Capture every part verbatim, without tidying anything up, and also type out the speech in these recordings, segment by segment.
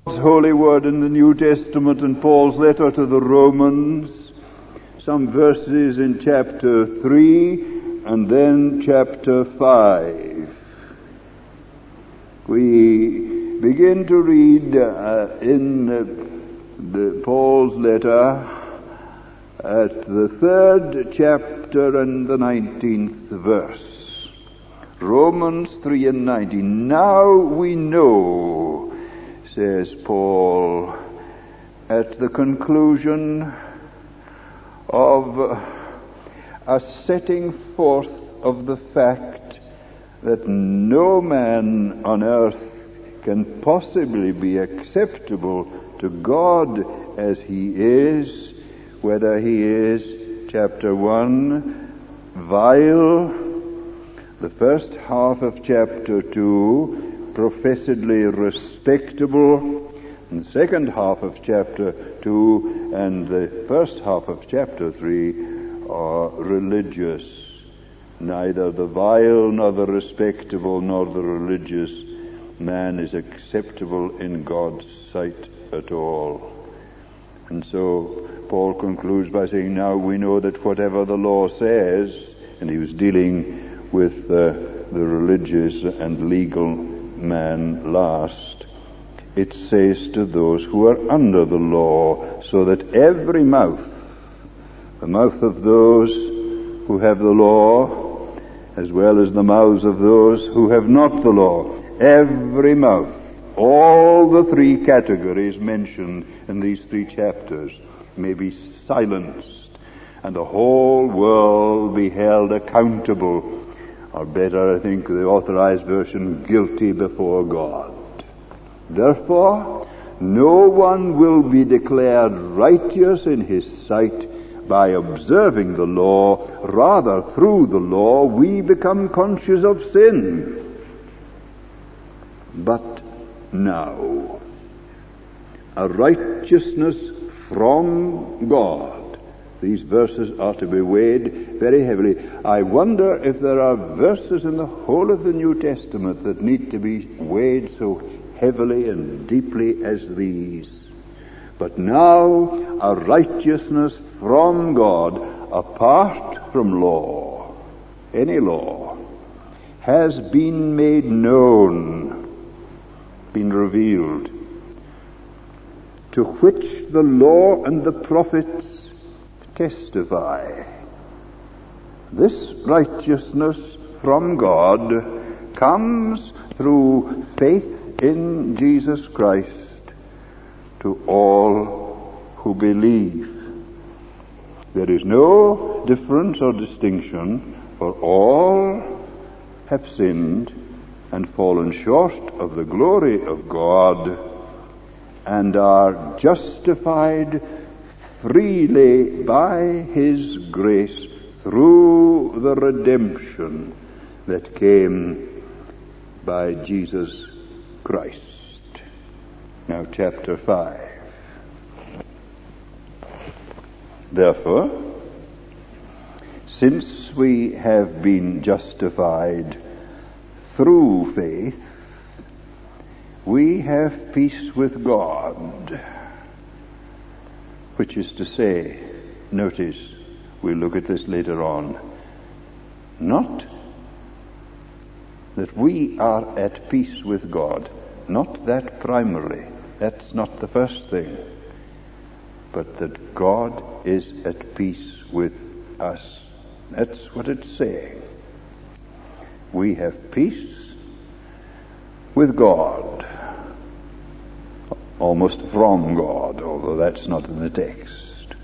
God's holy word in the New Testament and Paul's letter to the Romans, some verses in chapter three and then chapter five. We begin to read uh, in uh, the, Paul's letter at the third chapter and the nineteenth verse. Romans three and nineteen. Now we know, says Paul, at the conclusion of a setting forth of the fact that no man on earth can possibly be acceptable to God as he is, whether he is, chapter one, vile, the first half of chapter two, professedly respectable, and the second half of chapter two and the first half of chapter three are religious. Neither the vile nor the respectable nor the religious man is acceptable in God's sight at all. And so Paul concludes by saying, now we know that whatever the law says, and he was dealing with uh, the religious and legal man last, it says to those who are under the law, so that every mouth, the mouth of those who have the law, as well as the mouths of those who have not the law, every mouth, all the three categories mentioned in these three chapters, may be silenced, and the whole world be held accountable, or better, I think, the Authorized Version, guilty before God. Therefore, no one will be declared righteous in his sight by observing the law. Rather, through the law, we become conscious of sin. But now, a righteousness from God. These verses are to be weighed very heavily. I wonder if there are verses in the whole of the New Testament that need to be weighed so heavily and deeply as these. But now, a righteousness from God, apart from law, any law, has been made known, been revealed, to which the law and the prophets testify. This righteousness from God comes through faith in Jesus Christ to all who believe. There is no difference or distinction, for all have sinned and fallen short of the glory of God, and are justified freely by His grace through the redemption that came by Jesus Christ. Now, chapter five. Therefore, since we have been justified through faith, we have peace with God. Which is to say, notice, we'll look at this later on, not that we are at peace with God, not that primarily, that's not the first thing, but that God is at peace with us. That's what it's saying. We have peace with God, almost from God, although that's not in the text,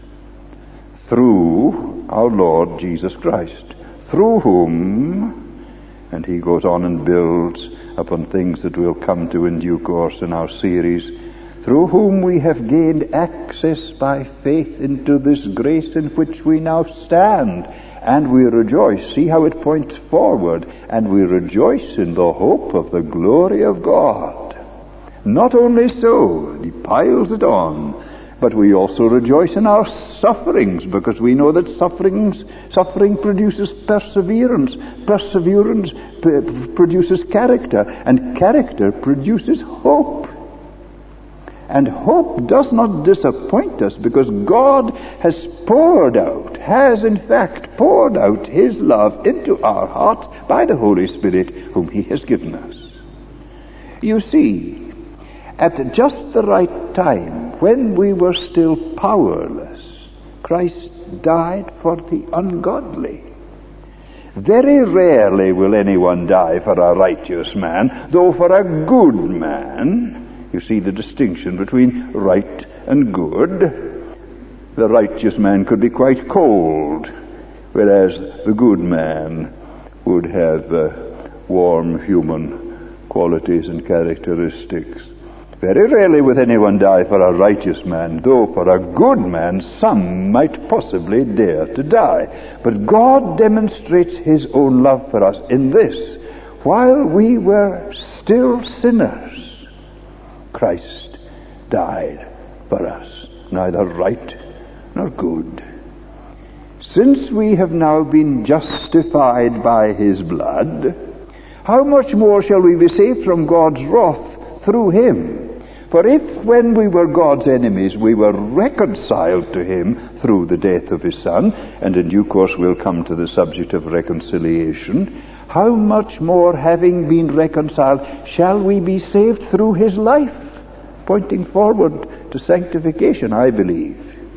through our Lord Jesus Christ, through whom, and he goes on and builds upon things that we'll come to in due course in our series, through whom we have gained access by faith into this grace in which we now stand, and we rejoice. See how it points forward, and we rejoice in the hope of the glory of God. Not only so, he piles it on, but we also rejoice in our sufferings, because we know that sufferings, suffering produces perseverance, perseverance p- produces character, and character produces hope. And hope does not disappoint us, because God has poured out, has in fact poured out his love into our hearts by the Holy Spirit whom he has given us. You see, at just the right time, when we were still powerless, Christ died for the ungodly. Very rarely will anyone die for a righteous man, though for a good man. You see the distinction between right and good. The righteous man could be quite cold, whereas the good man would have uh, warm human qualities and characteristics. Very rarely will anyone die for a righteous man, though for a good man some might possibly dare to die. But God demonstrates his own love for us in this: while we were still sinners, Christ died for us, neither right nor good. Since we have now been justified by his blood, how much more shall we be saved from God's wrath through him? For if, when we were God's enemies, we were reconciled to him through the death of his Son, and in due course we'll come to the subject of reconciliation, how much more, having been reconciled, shall we be saved through his life? Pointing forward to sanctification, I believe.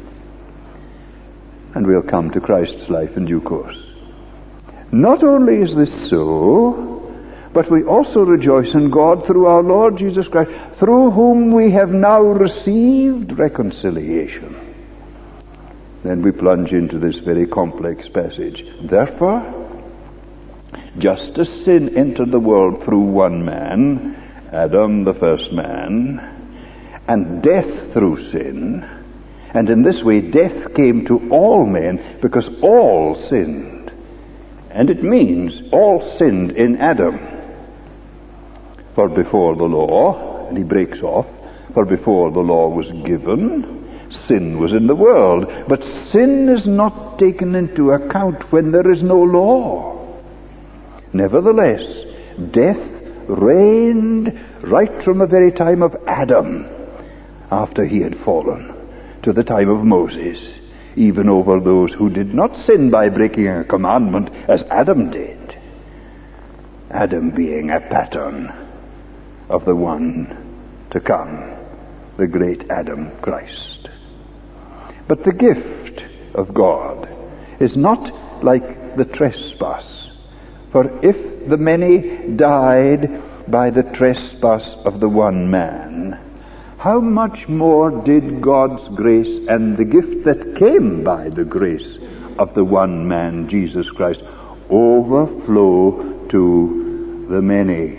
And we'll come to Christ's life in due course. Not only is this so, but we also rejoice in God through our Lord Jesus Christ, through whom we have now received reconciliation. Then we plunge into this very complex passage. Therefore, just as sin entered the world through one man, Adam the first man, and death through sin, and in this way death came to all men because all sinned. And it means all sinned in Adam. For before the law, and he breaks off, for before the law was given, sin was in the world. But sin is not taken into account when there is no law. Nevertheless, death reigned right from the very time of Adam, after he had fallen, to the time of Moses, even over those who did not sin by breaking a commandment as Adam did. Adam being a pattern of the one to come, the great Adam, Christ. But the gift of God is not like the trespass. For if the many died by the trespass of the one man, how much more did God's grace and the gift that came by the grace of the one man, Jesus Christ, overflow to the many?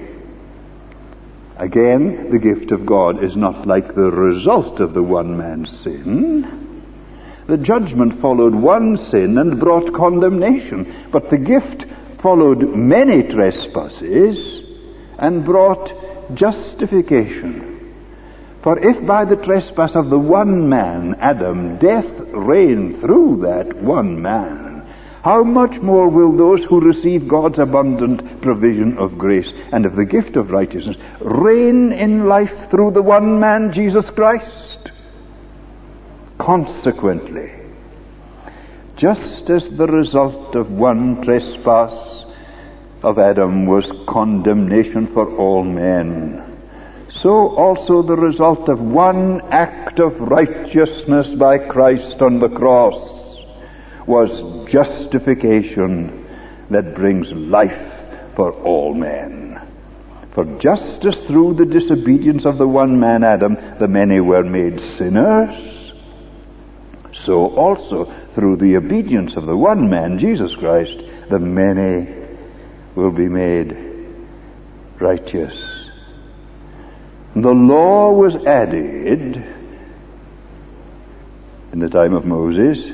Again, the gift of God is not like the result of the one man's sin. The judgment followed one sin and brought condemnation, but the gift followed many trespasses and brought justification. For if by the trespass of the one man, Adam, death reigned through that one man, how much more will those who receive God's abundant provision of grace and of the gift of righteousness reign in life through the one man, Jesus Christ? Consequently, just as the result of one trespass of Adam was condemnation for all men, so also the result of one act of righteousness by Christ on the cross was justification that brings life for all men. For just as through the disobedience of the one man Adam the many were made sinners, so also through the obedience of the one man Jesus Christ the many will be made righteous. The law was added in the time of Moses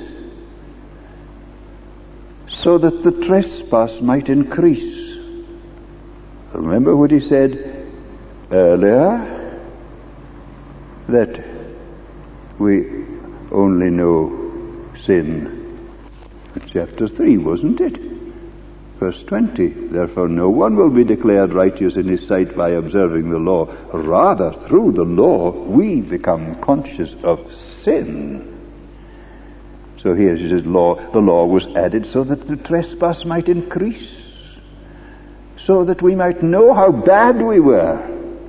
so that the trespass might increase. Remember what he said earlier, that we only know sin. Chapter three, wasn't it? Verse twenty, therefore no one will be declared righteous in his sight by observing the law. Rather, through the law, we become conscious of sin. So here it says, law, the law was added so that the trespass might increase, so that we might know how bad we were,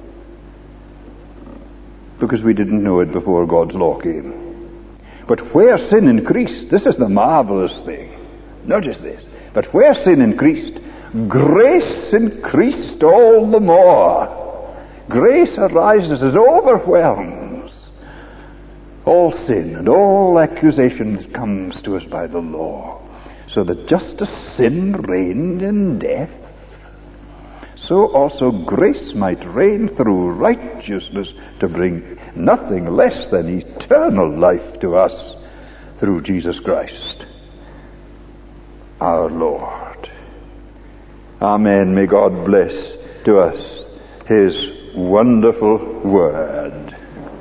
because we didn't know it before God's law came. But where sin increased, this is the marvelous thing. Notice this. But where sin increased, grace increased all the more. Grace arises as overwhelms all sin and all accusation that comes to us by the law. So that just as sin reigned in death, so also grace might reign through righteousness to bring nothing less than eternal life to us through Jesus Christ, our Lord. Amen. May God bless to us His wonderful word.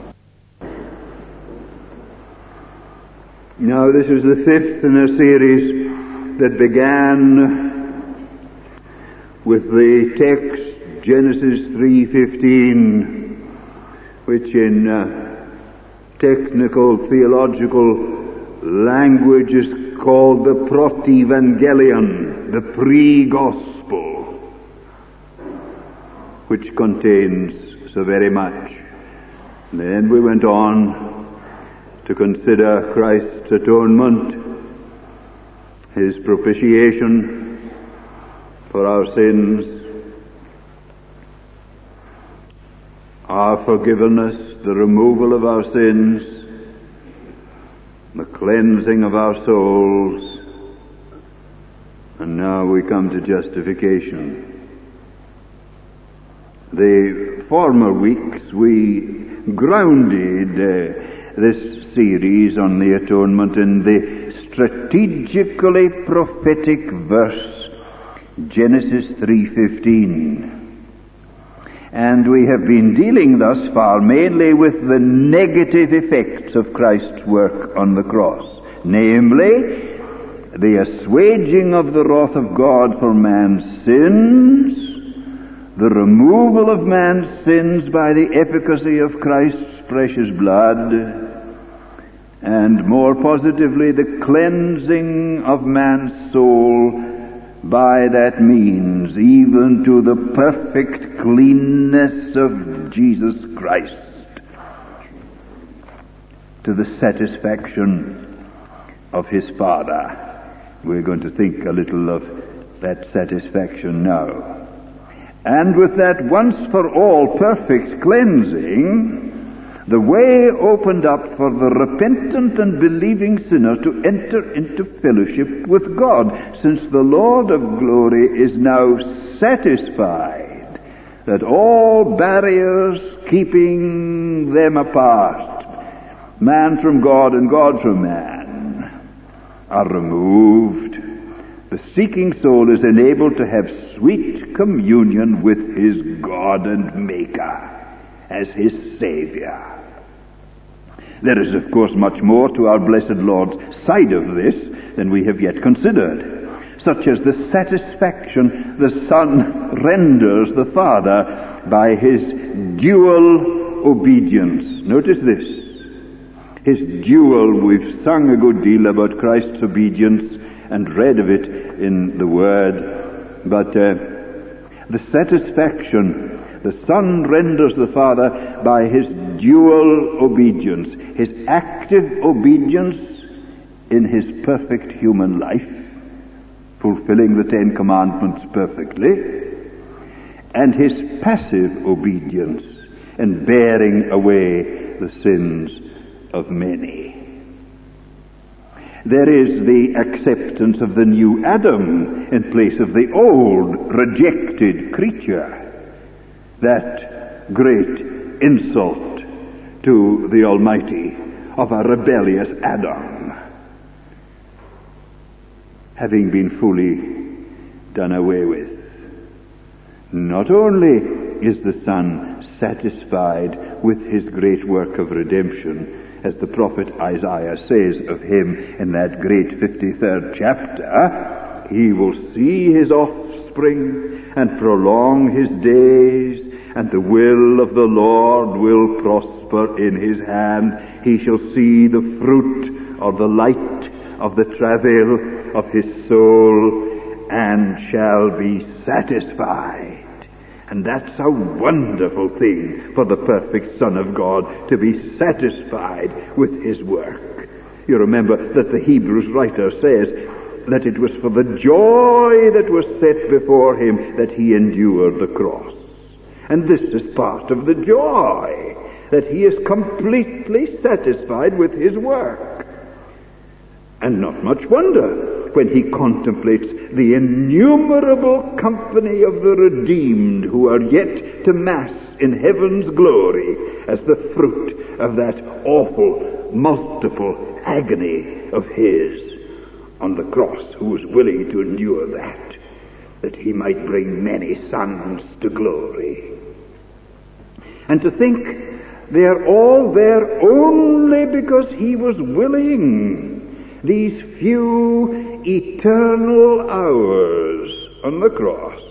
Now this is the fifth in a series that began with the text Genesis three fifteen, which in uh, technical theological language is called the Protevangelion, the pre-gospel, which contains so very much. And then we went on to consider Christ's atonement, His propitiation for our sins, our forgiveness, the removal of our sins, the cleansing of our souls, and now we come to justification. The former weeks we grounded uh, this series on the atonement in the strategically prophetic verse, Genesis three fifteen. And we have been dealing thus far mainly with the negative effects of Christ's work on the cross, namely, the assuaging of the wrath of God for man's sins, the removal of man's sins by the efficacy of Christ's precious blood, and more positively, the cleansing of man's soul by that means, even to the perfect cleanness of Jesus Christ, to the satisfaction of His Father. We're going to think a little of that satisfaction now. And with that once for all perfect cleansing, the way opened up for the repentant and believing sinner to enter into fellowship with God, since the Lord of glory is now satisfied that all barriers keeping them apart, man from God and God from man, are removed. The seeking soul is enabled to have sweet communion with his God and Maker as his Savior. There is, of course, much more to our blessed Lord's side of this than we have yet considered, such as the satisfaction the Son renders the Father by His dual obedience. Notice this. His dual, we've sung a good deal about Christ's obedience and read of it in the Word, but uh, the satisfaction the Son renders the Father by His dual obedience, His active obedience in His perfect human life, fulfilling the Ten Commandments perfectly, and His passive obedience in bearing away the sins of many. There is the acceptance of the new Adam in place of the old, rejected creature. That great insult to the Almighty of a rebellious Adam having been fully done away with. Not only is the Son satisfied with His great work of redemption, as the prophet Isaiah says of Him in that great fifty-third chapter, he will see his offspring and prolong his days, and the will of the Lord will prosper in his hand. He shall see the fruit or the light of the travail of his soul, and shall be satisfied. And that's a wonderful thing for the perfect Son of God, to be satisfied with his work. You remember that the Hebrews writer says that it was for the joy that was set before him that he endured the cross. And this is part of the joy, that he is completely satisfied with his work. And not much wonder when he contemplates the innumerable company of the redeemed who are yet to mass in heaven's glory as the fruit of that awful, multiple agony of his on the cross, who was willing to endure that, that he might bring many sons to glory. And to think they are all there only because he was willing. These few eternal hours on the cross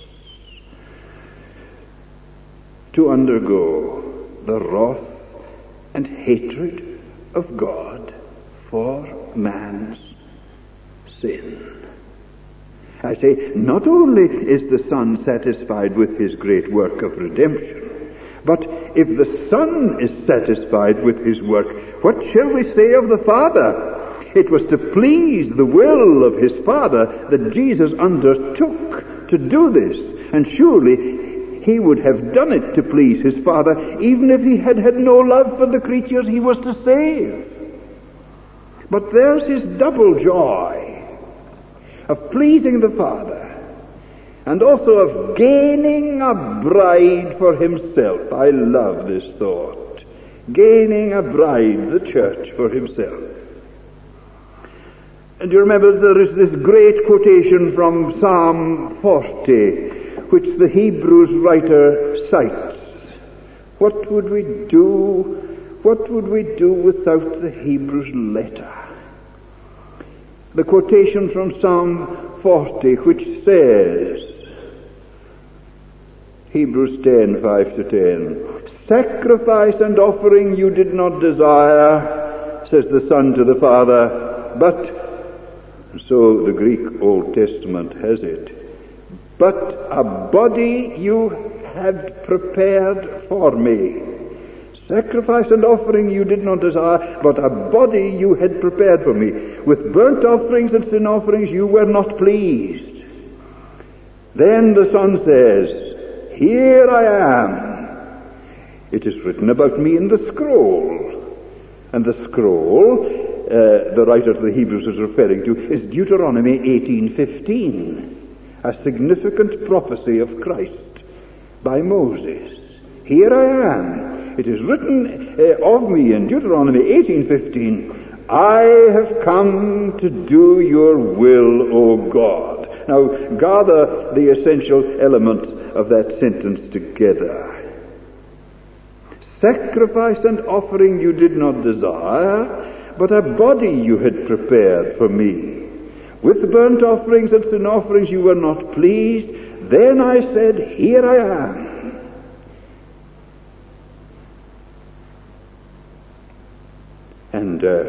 to undergo the wrath and hatred of God for man's sin. I say, not only is the Son satisfied with his great work of redemption, but if the Son is satisfied with his work, what shall we say of the Father? It was to please the will of his Father that Jesus undertook to do this. And surely he would have done it to please his Father, even if he had had no love for the creatures he was to save. But there's his double joy of pleasing the Father, and also of gaining a bride for himself. I love this thought. Gaining a bride, the church, for himself. And you remember there is this great quotation from Psalm forty, which the Hebrews writer cites. What would we do, what would we do without the Hebrews letter? The quotation from Psalm forty, which says, Hebrews ten, five to ten, sacrifice and offering you did not desire, says the Son to the Father, but, so the Greek Old Testament has it, but a body you had prepared for me. Sacrifice and offering you did not desire, but a body you had prepared for me. With burnt offerings and sin offerings you were not pleased. Then the Son says, here I am. It is written about me in the scroll. And the scroll, uh, the writer to the Hebrews is referring to, is Deuteronomy eighteen fifteen, a significant prophecy of Christ by Moses. Here I am. It is written uh, of me in Deuteronomy eighteen fifteen, I have come to do your will, O God. Now, gather the essential elements of that sentence together. Sacrifice and offering you did not desire, but a body you had prepared for me. With burnt offerings and sin offerings you were not pleased. Then I said, here I am. And uh,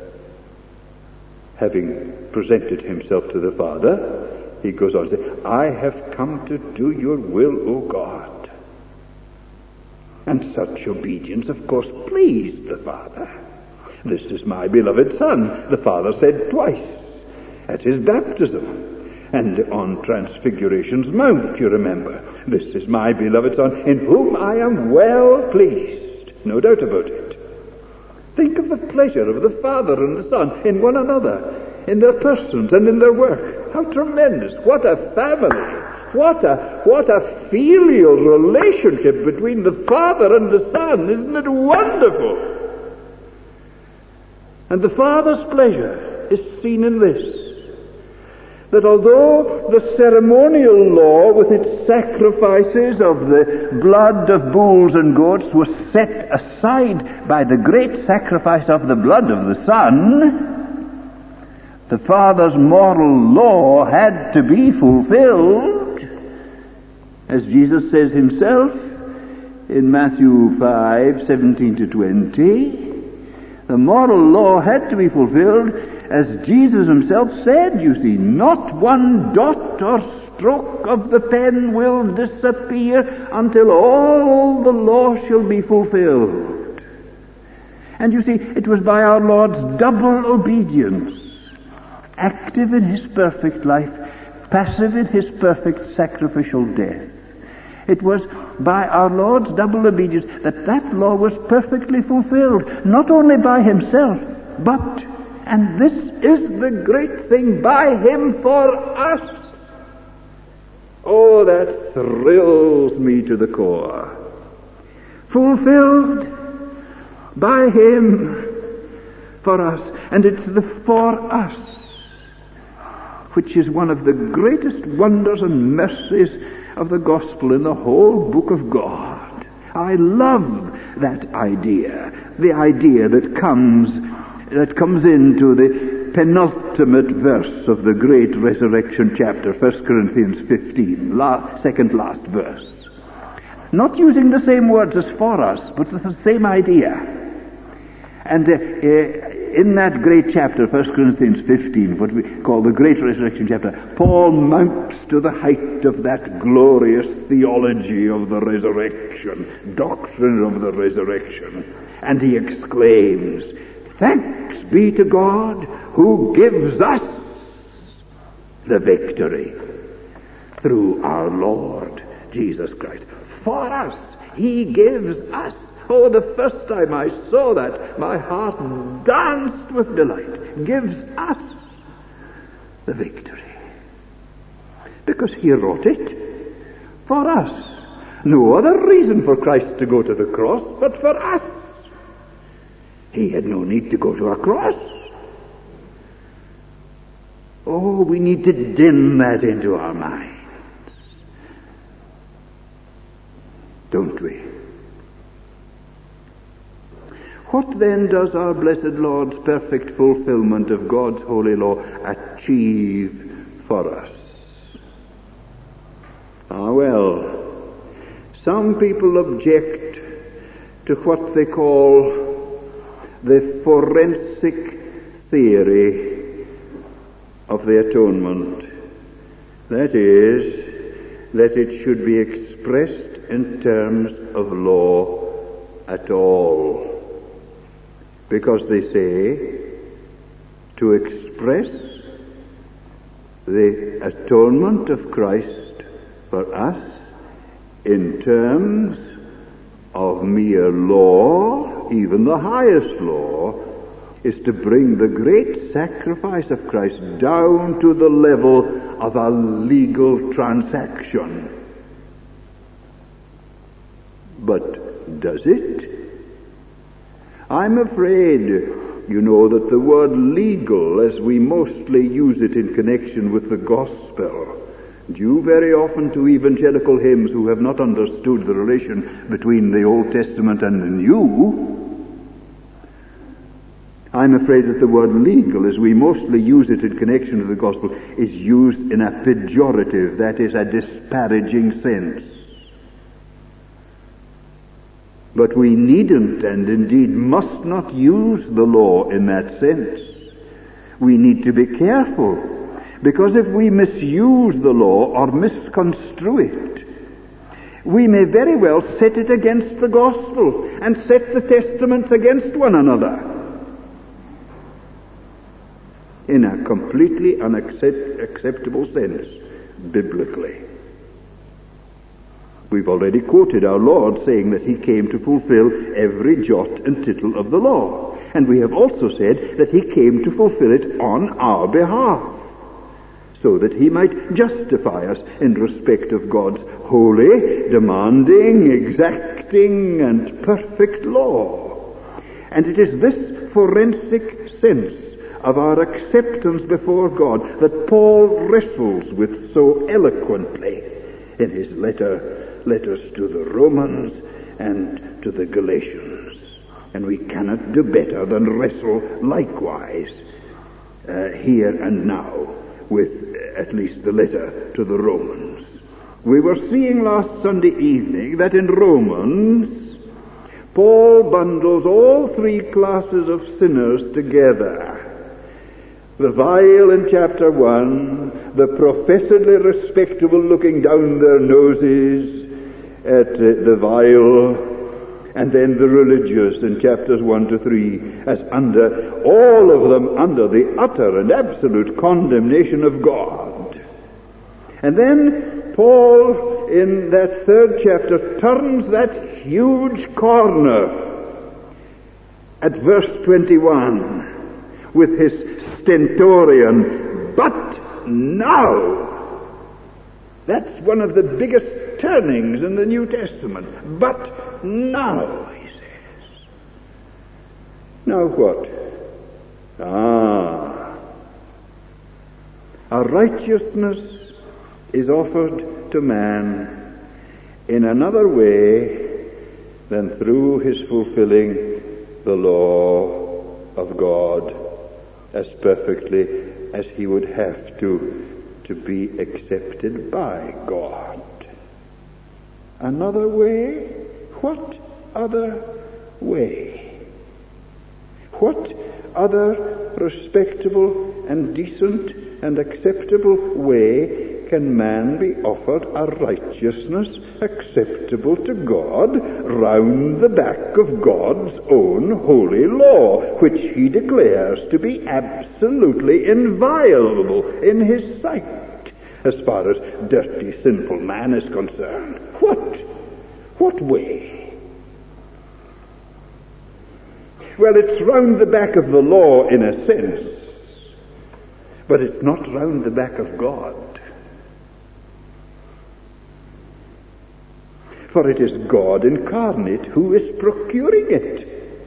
having presented himself to the Father, he goes on to say, I have come to do your will, O God. And such obedience, of course, pleased the Father. This is my beloved Son, the Father said twice at his baptism. And on Transfiguration's Mount, you remember, this is my beloved Son, in whom I am well pleased. No doubt about it. Think of the pleasure of the Father and the Son in one another, in their persons and in their work. How tremendous. What a family. What a, what a filial relationship between the Father and the Son. Isn't it wonderful? And the Father's pleasure is seen in this, that although the ceremonial law with its sacrifices of the blood of bulls and goats was set aside by the great sacrifice of the blood of the Son, The Father's moral law had to be fulfilled, as Jesus says himself in Matthew five, seventeen to twenty. The moral law had to be fulfilled, as Jesus himself said, you see, not one dot or stroke of the pen will disappear until all the law shall be fulfilled. And you see, it was by our Lord's double obedience, active in his perfect life, passive in his perfect sacrificial death. It was by our Lord's double obedience that that law was perfectly fulfilled, not only by himself, but, and this is the great thing, by him for us. Oh, that thrills me to the core. Fulfilled by him for us. And it's the for us which is one of the greatest wonders and mercies of the gospel in the whole book of God. I love that idea, the idea that comes that comes into the penultimate verse of the great resurrection chapter, First Corinthians fifteen, la- second last verse. Not using the same words as for us, but with the same idea. And uh, uh, in that great chapter, First Corinthians fifteen, what we call the great resurrection chapter, Paul mounts to the height of that glorious theology of the resurrection, doctrine of the resurrection, and he exclaims, "Thanks be to God who gives us the victory through our Lord Jesus Christ." For us, he gives us. Oh, the first time I saw that, my heart danced with delight. Gives us the victory. Because he wrote it for us. No other reason for Christ to go to the cross, but for us. He had no need to go to a cross. Oh, we need to dim that into our minds. Don't we? What then does our blessed Lord's perfect fulfillment of God's holy law achieve for us? Ah, well, some people object to what they call the forensic theory of the atonement. That is, that it should be expressed in terms of law at all. Because they say, to express the atonement of Christ for us in terms of mere law, even the highest law, is to bring the great sacrifice of Christ down to the level of a legal transaction. But does it? I'm afraid, you know, that the word legal, as we mostly use it in connection with the gospel, due very often to evangelical hymns who have not understood the relation between the Old Testament and the New, I'm afraid that the word legal, as we mostly use it in connection with the gospel, is used in a pejorative, that is, a disparaging sense. But we needn't and indeed must not use the law in that sense. We need to be careful, because if we misuse the law or misconstrue it, we may very well set it against the gospel and set the testaments against one another in a completely unacceptable sense, biblically. We've already quoted our Lord saying that he came to fulfill every jot and tittle of the law. And we have also said that he came to fulfill it on our behalf, so that he might justify us in respect of God's holy, demanding, exacting, and perfect law. And it is this forensic sense of our acceptance before God that Paul wrestles with so eloquently in his letter letters to the Romans and to the Galatians. And we cannot do better than wrestle likewise uh, here and now with uh, at least the letter to the Romans. We were seeing last Sunday evening that in Romans, Paul bundles all three classes of sinners together. The vile in chapter one, the professedly respectable looking down their noses at uh, the vile, and then the religious in chapters one to three, as under, all of them under the utter and absolute condemnation of God. And then Paul, in that third chapter, turns that huge corner at verse twenty-one with his stentorian, "But now." That's one of the biggest turnings in the New Testament. But now, he says. Now what? Ah. A righteousness is offered to man in another way than through his fulfilling the law of God as perfectly as he would have to to be accepted by God. Another way? What other way? What other respectable and decent and acceptable way can man be offered a righteousness acceptable to God round the back of God's own holy law, which he declares to be absolutely inviolable in his sight, as far as dirty, sinful man is concerned? What? What way? Well, it's round the back of the law in a sense, but it's not round the back of God. For it is God incarnate who is procuring it.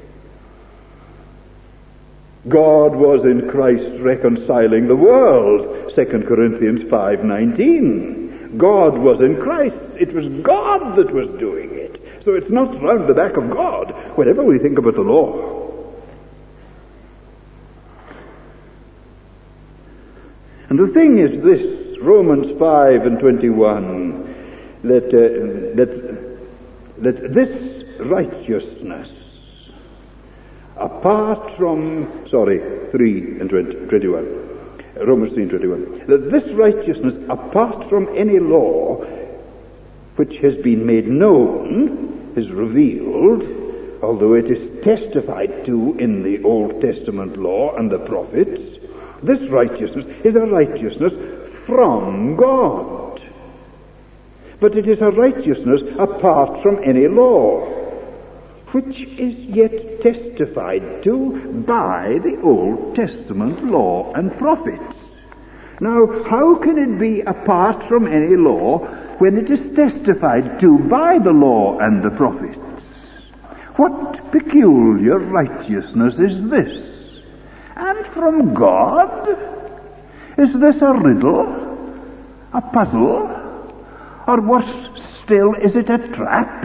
God was in Christ reconciling the world, Second Corinthians five nineteen. God was in Christ. It was God that was doing it. So it's not round the back of God, whatever we think about the law. And the thing is this, Romans five and twenty-one, that, uh, that, that this righteousness, apart from, sorry, three and twenty-one, Romans three and twenty-one, that this righteousness, apart from any law which has been made known, is revealed, although it is testified to in the Old Testament law and the prophets. This righteousness is a righteousness from God. But it is a righteousness apart from any law, which is yet testified to by the Old Testament law and prophets. Now, how can it be apart from any law when it is testified to by the law and the prophets? What peculiar righteousness is this? And from God? Is this a riddle? A puzzle? Or worse still, is it a trap?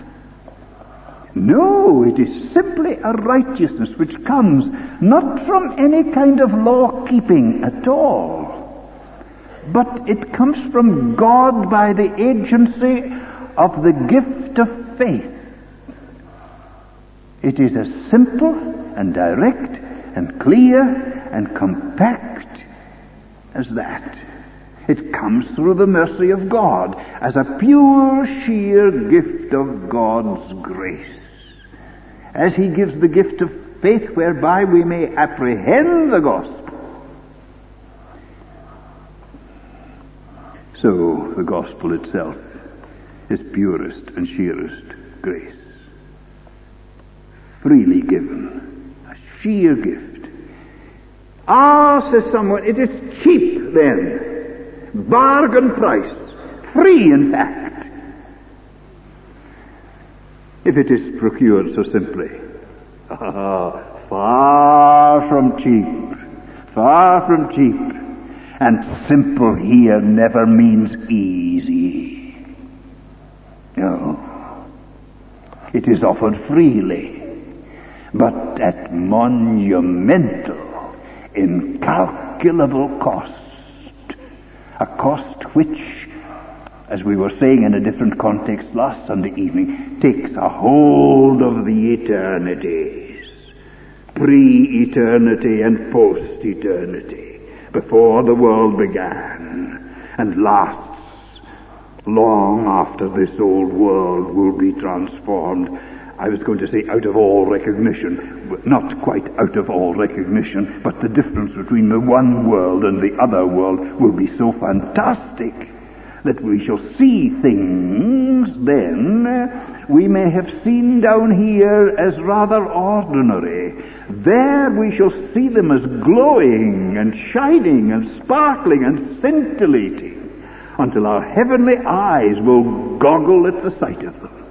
No, it is simply a righteousness which comes not from any kind of law-keeping at all, but it comes from God by the agency of the gift of faith. It is as simple and direct and clear and compact as that. It comes through the mercy of God as a pure, sheer gift of God's grace, as he gives the gift of faith whereby we may apprehend the gospel. So the gospel itself is purest and sheerest grace, freely given, a sheer gift. Ah, says someone, it is cheap then. Bargain price, free in fact, if it is procured so simply. Ah, far from cheap, far from cheap, and simple here never means easy. No, it is offered freely, but at monumental, incalculable cost. A cost which, as we were saying in a different context last Sunday evening, takes a hold of the eternities, pre-eternity and post-eternity, before the world began, and lasts long after this old world will be transformed. I was going to say out of all recognition, not quite out of all recognition, but the difference between the one world and the other world will be so fantastic that we shall see things then we may have seen down here as rather ordinary. There we shall see them as glowing and shining and sparkling and scintillating until our heavenly eyes will goggle at the sight of them.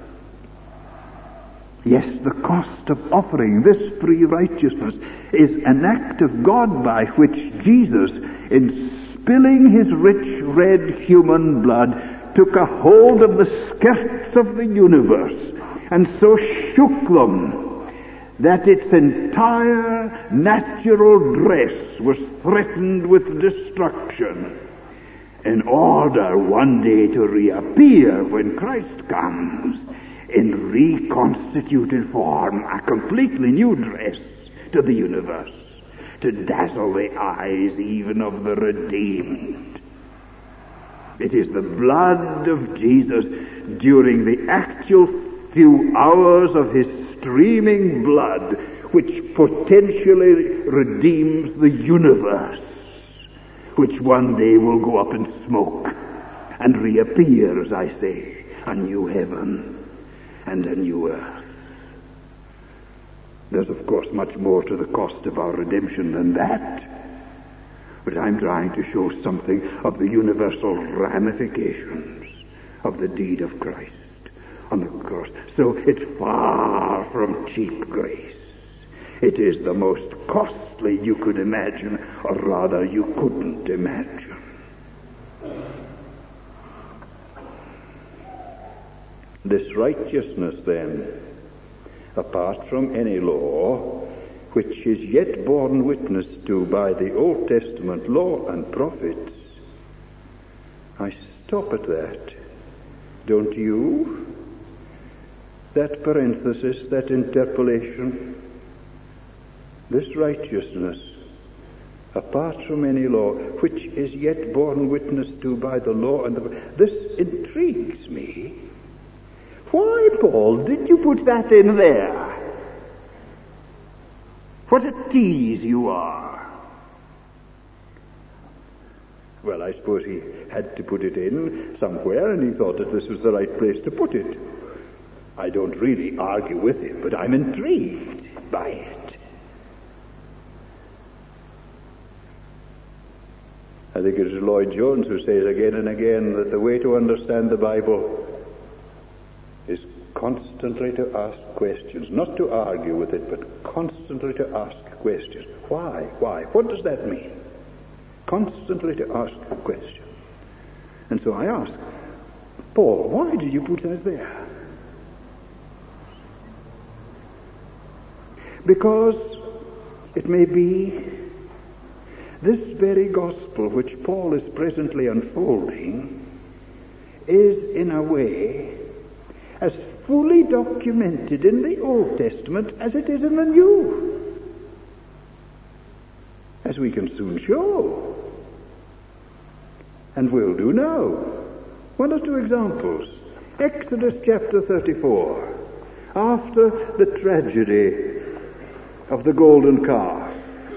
Yes, the cost of offering this free righteousness is an act of God by which Jesus, in spilling his rich red human blood, took a hold of the skirts of the universe and so shook them that its entire natural dress was threatened with destruction, in order one day to reappear when Christ comes in reconstituted form, a completely new dress to the universe, to dazzle the eyes even of the redeemed. It is the blood of Jesus during the actual few hours of his streaming blood which potentially redeems the universe, which one day will go up in smoke and reappear, as I say, a new heaven and a new earth. There's, of course, much more to the cost of our redemption than that, but I'm trying to show something of the universal ramifications of the deed of Christ on the cross. So it's far from cheap grace. It is the most costly you could imagine, or rather you couldn't imagine. This righteousness, then, apart from any law, which is yet borne witness to by the Old Testament law and prophets, I stop at that. Don't you? That parenthesis, that interpolation, this righteousness, apart from any law, which is yet borne witness to by the law and the... This intrigues me. Why, Paul, did you put that in there? What a tease you are. Well, I suppose he had to put it in somewhere, and he thought that this was the right place to put it. I don't really argue with him, but I'm intrigued by it. I think it is Lloyd Jones who says again and again that the way to understand the Bible is constantly to ask questions, not to argue with it, but constantly to ask questions. Why? Why? What does that mean? Constantly to ask a question. And so I ask, Paul, why did you put that there? Because it may be this very gospel which Paul is presently unfolding is in a way as fully documented in the Old Testament as it is in the New, as we can soon show, and will do now. One or two examples. Exodus chapter thirty-four, after the tragedy of the golden calf.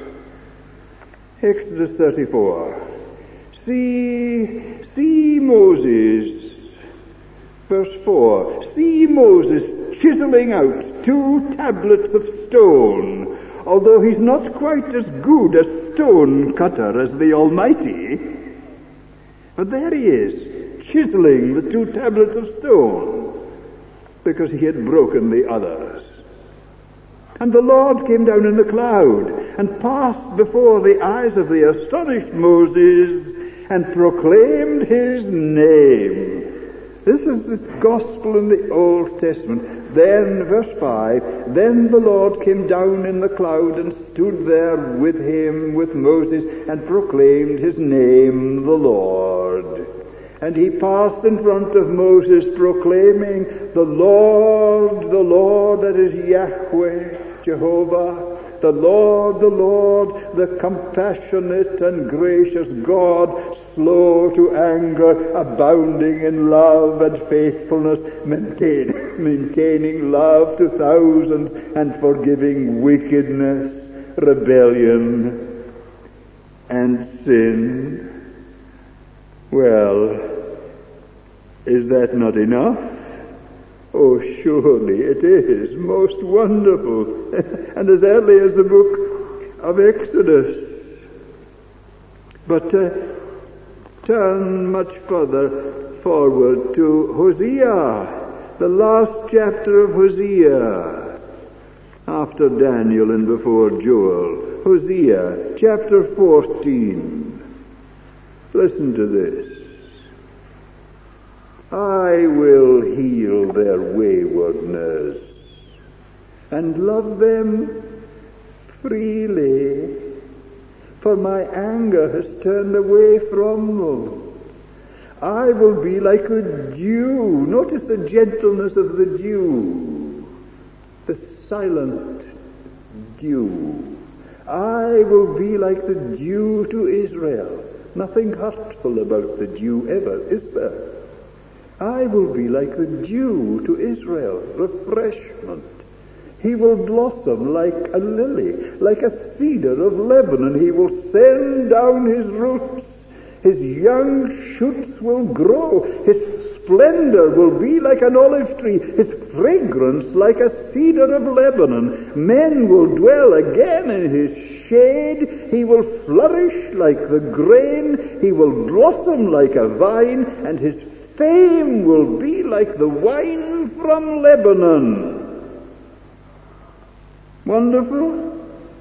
Exodus thirty-four. See, see Moses, verse four, see Moses chiseling out two tablets of stone, although he's not quite as good a stone cutter as the Almighty. But there he is, chiseling the two tablets of stone, because he had broken the others. And the Lord came down in the cloud and passed before the eyes of the astonished Moses and proclaimed his name. This is the gospel in the Old Testament. Then, verse five, then the Lord came down in the cloud and stood there with him, with Moses, and proclaimed his name, the Lord. And he passed in front of Moses, proclaiming, the Lord, the Lord, that is Yahweh, Jehovah, the Lord, the Lord, the compassionate and gracious God, slow to anger, abounding in love and faithfulness, maintain, maintaining love to thousands, and forgiving wickedness, rebellion, and sin. Well, is that not enough? Oh, surely it is most wonderful. And as early as the book of Exodus. But uh, turn much further forward to Hosea, the last chapter of Hosea, after Daniel and before Joel. Hosea, chapter fourteen. Listen to this. I will heal their waywardness and love them freely, for my anger has turned away from them. I will be like the dew. Notice the gentleness of the dew, the silent dew. I will be like the dew to Israel. Nothing hurtful about the dew ever, is there? I will be like the dew to Israel, refreshment. He will blossom like a lily, like a cedar of Lebanon. He will send down his roots. His young shoots will grow. His splendor will be like an olive tree. His fragrance like a cedar of Lebanon. Men will dwell again in his shade. He will flourish like the grain. He will blossom like a vine, and his fame will be like the wine from Lebanon. Wonderful.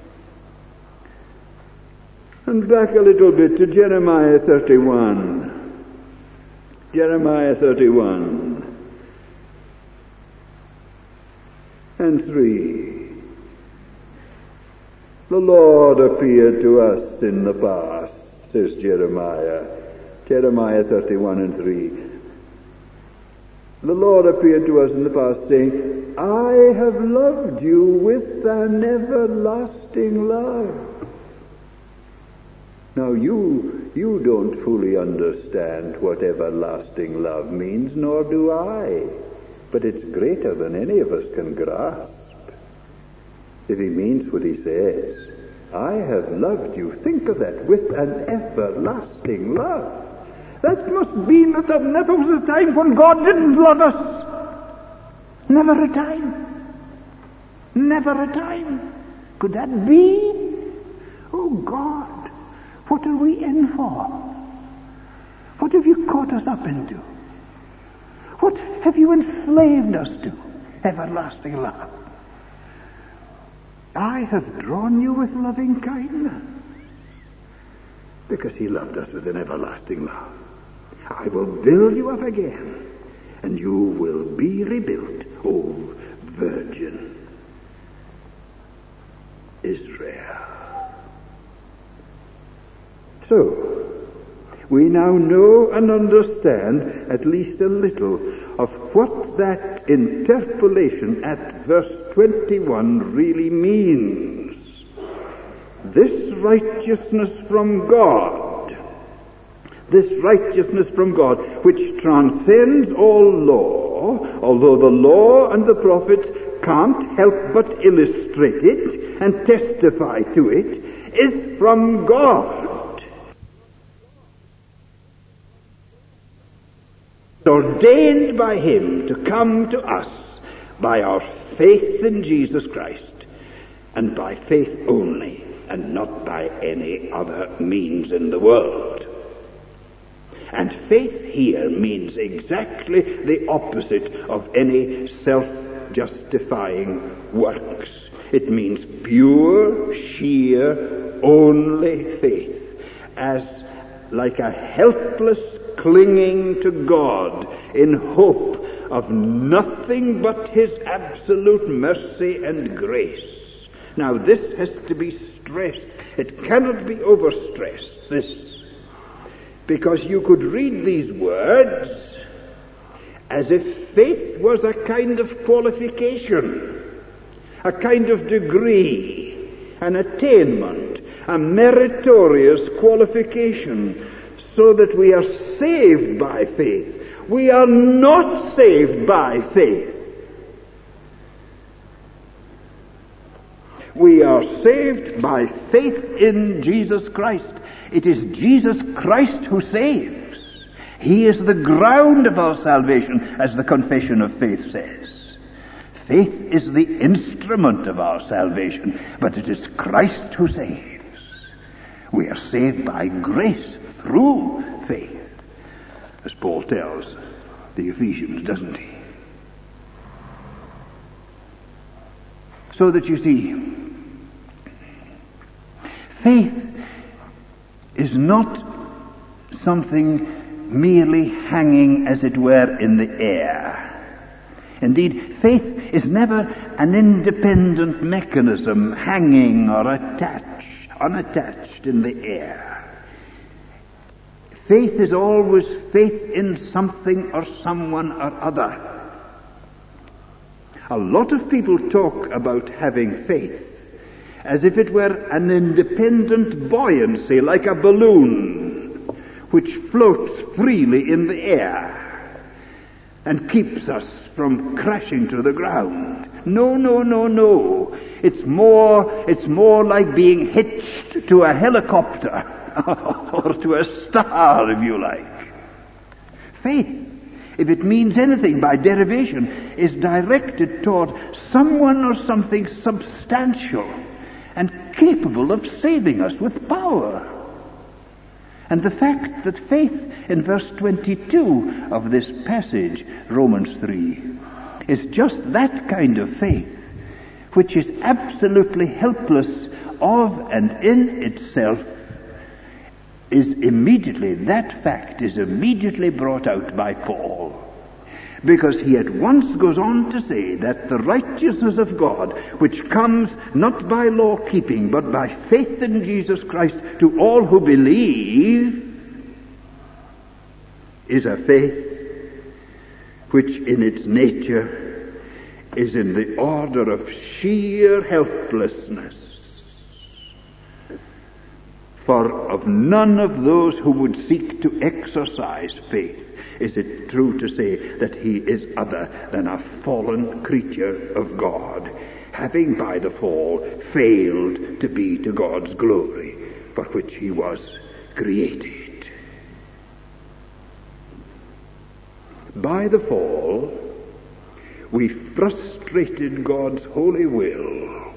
And back a little bit to Jeremiah thirty-one. Jeremiah thirty-one and three. The Lord appeared to us in the past, says Jeremiah. Jeremiah thirty-one and three. The Lord appeared to us in the past, saying, I have loved you with an everlasting love. Now you, you don't fully understand what everlasting love means, nor do I. But it's greater than any of us can grasp. If he means what he says, I have loved you, think of that, with an everlasting love. That must mean that there never was a time when God didn't love us. Never a time. Never a time. Could that be? Oh God, what are we in for? What have you caught us up into? What have you enslaved us to? Everlasting love. I have drawn you with loving kindness, because he loved us with an everlasting love. I will build you up again, and you will be rebuilt, O virgin Israel. So, we now know and understand at least a little of what that interpolation at verse twenty-one really means. This righteousness from God, this righteousness from God, which transcends all law, although the law and the prophets can't help but illustrate it and testify to it, is from God. Ordained by him to come to us by our faith in Jesus Christ, and by faith only, and not by any other means in the world. And faith here means exactly the opposite of any self-justifying works. It means pure, sheer, only faith, as like a helpless clinging to God in hope of nothing but his absolute mercy and grace. Now this has to be stressed. It cannot be overstressed, this. Because you could read these words as if faith was a kind of qualification, a kind of degree, an attainment, a meritorious qualification, so that we are saved by faith. We are not saved by faith. We are saved by faith in Jesus Christ. It is Jesus Christ who saves. He is the ground of our salvation, as the Confession of Faith says. Faith is the instrument of our salvation, but it is Christ who saves. We are saved by grace through faith, as Paul tells the Ephesians, doesn't he? So that you see, faith is not something merely hanging, as it were, in the air. Indeed, faith is never an independent mechanism hanging or attached, unattached in the air. Faith is always faith in something or someone or other. A lot of people talk about having faith as if it were an independent buoyancy, like a balloon, which floats freely in the air and keeps us from crashing to the ground. No, no, no, no. It's more, it's more like being hitched to a helicopter or to a star, if you like. Faith, if it means anything by derivation, is directed toward someone or something substantial and capable of saving us with power. And the fact that faith in verse twenty-two of this passage, Romans three, is just that kind of faith, which is absolutely helpless of and in itself, is immediately, that fact is immediately brought out by Paul. Because he at once goes on to say that the righteousness of God, which comes not by law keeping, but by faith in Jesus Christ to all who believe, is a faith which in its nature is in the order of sheer helplessness. For of none of those who would seek to exercise faith is it true to say that he is other than a fallen creature of God, having by the fall failed to be to God's glory, for which he was created. By the fall, we frustrated God's holy will.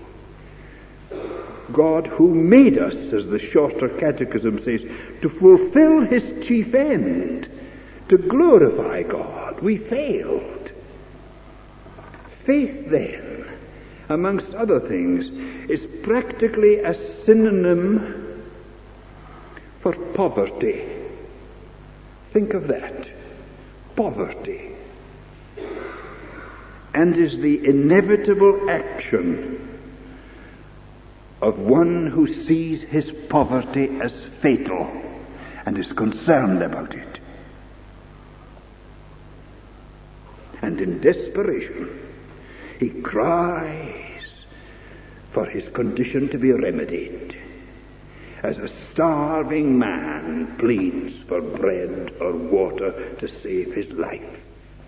God, who made us, as the Shorter Catechism says, to fulfill his chief end, to glorify God, we failed. Faith, then, amongst other things, is practically a synonym for poverty. Think of that. Poverty. And is the inevitable action of one who sees his poverty as fatal and is concerned about it. And in desperation, he cries for his condition to be remedied, as a starving man pleads for bread or water to save his life.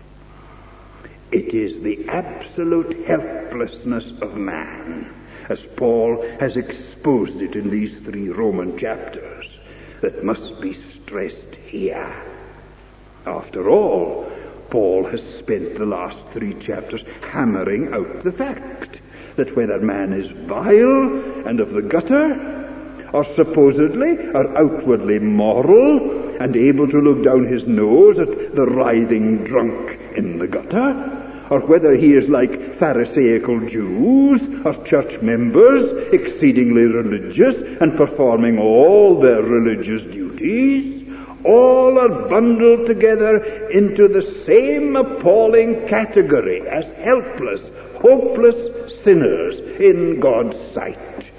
It is the absolute helplessness of man, as Paul has exposed it in these three Roman chapters, that must be stressed here. After all, Paul has spent the last three chapters hammering out the fact that whether man is vile and of the gutter, or supposedly or outwardly moral and able to look down his nose at the writhing drunk in the gutter, or whether he is like Pharisaical Jews or church members, exceedingly religious and performing all their religious duties, all are bundled together into the same appalling category as helpless, hopeless sinners in God's sight.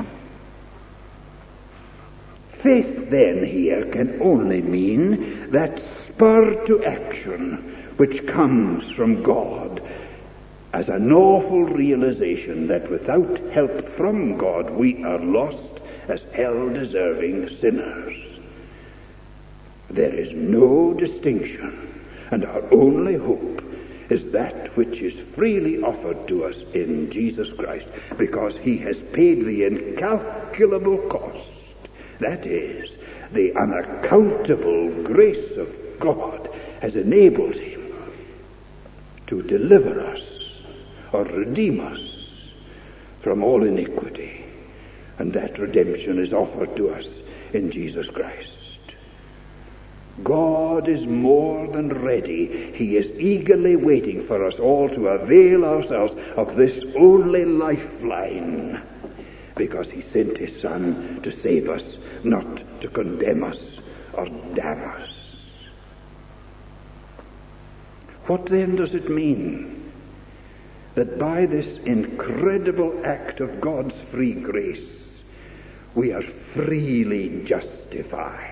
Faith, then, here can only mean that spur to action which comes from God as an awful realization that without help from God we are lost as hell-deserving sinners. There is no distinction, and our only hope is that which is freely offered to us in Jesus Christ, because he has paid the incalculable cost. That is, the unaccountable grace of God has enabled him to deliver us or redeem us from all iniquity. And that redemption is offered to us in Jesus Christ. God is more than ready. He is eagerly waiting for us all to avail ourselves of this only lifeline, because he sent his Son to save us, not to condemn us or damn us. What then does it mean that by this incredible act of God's free grace we are freely justified?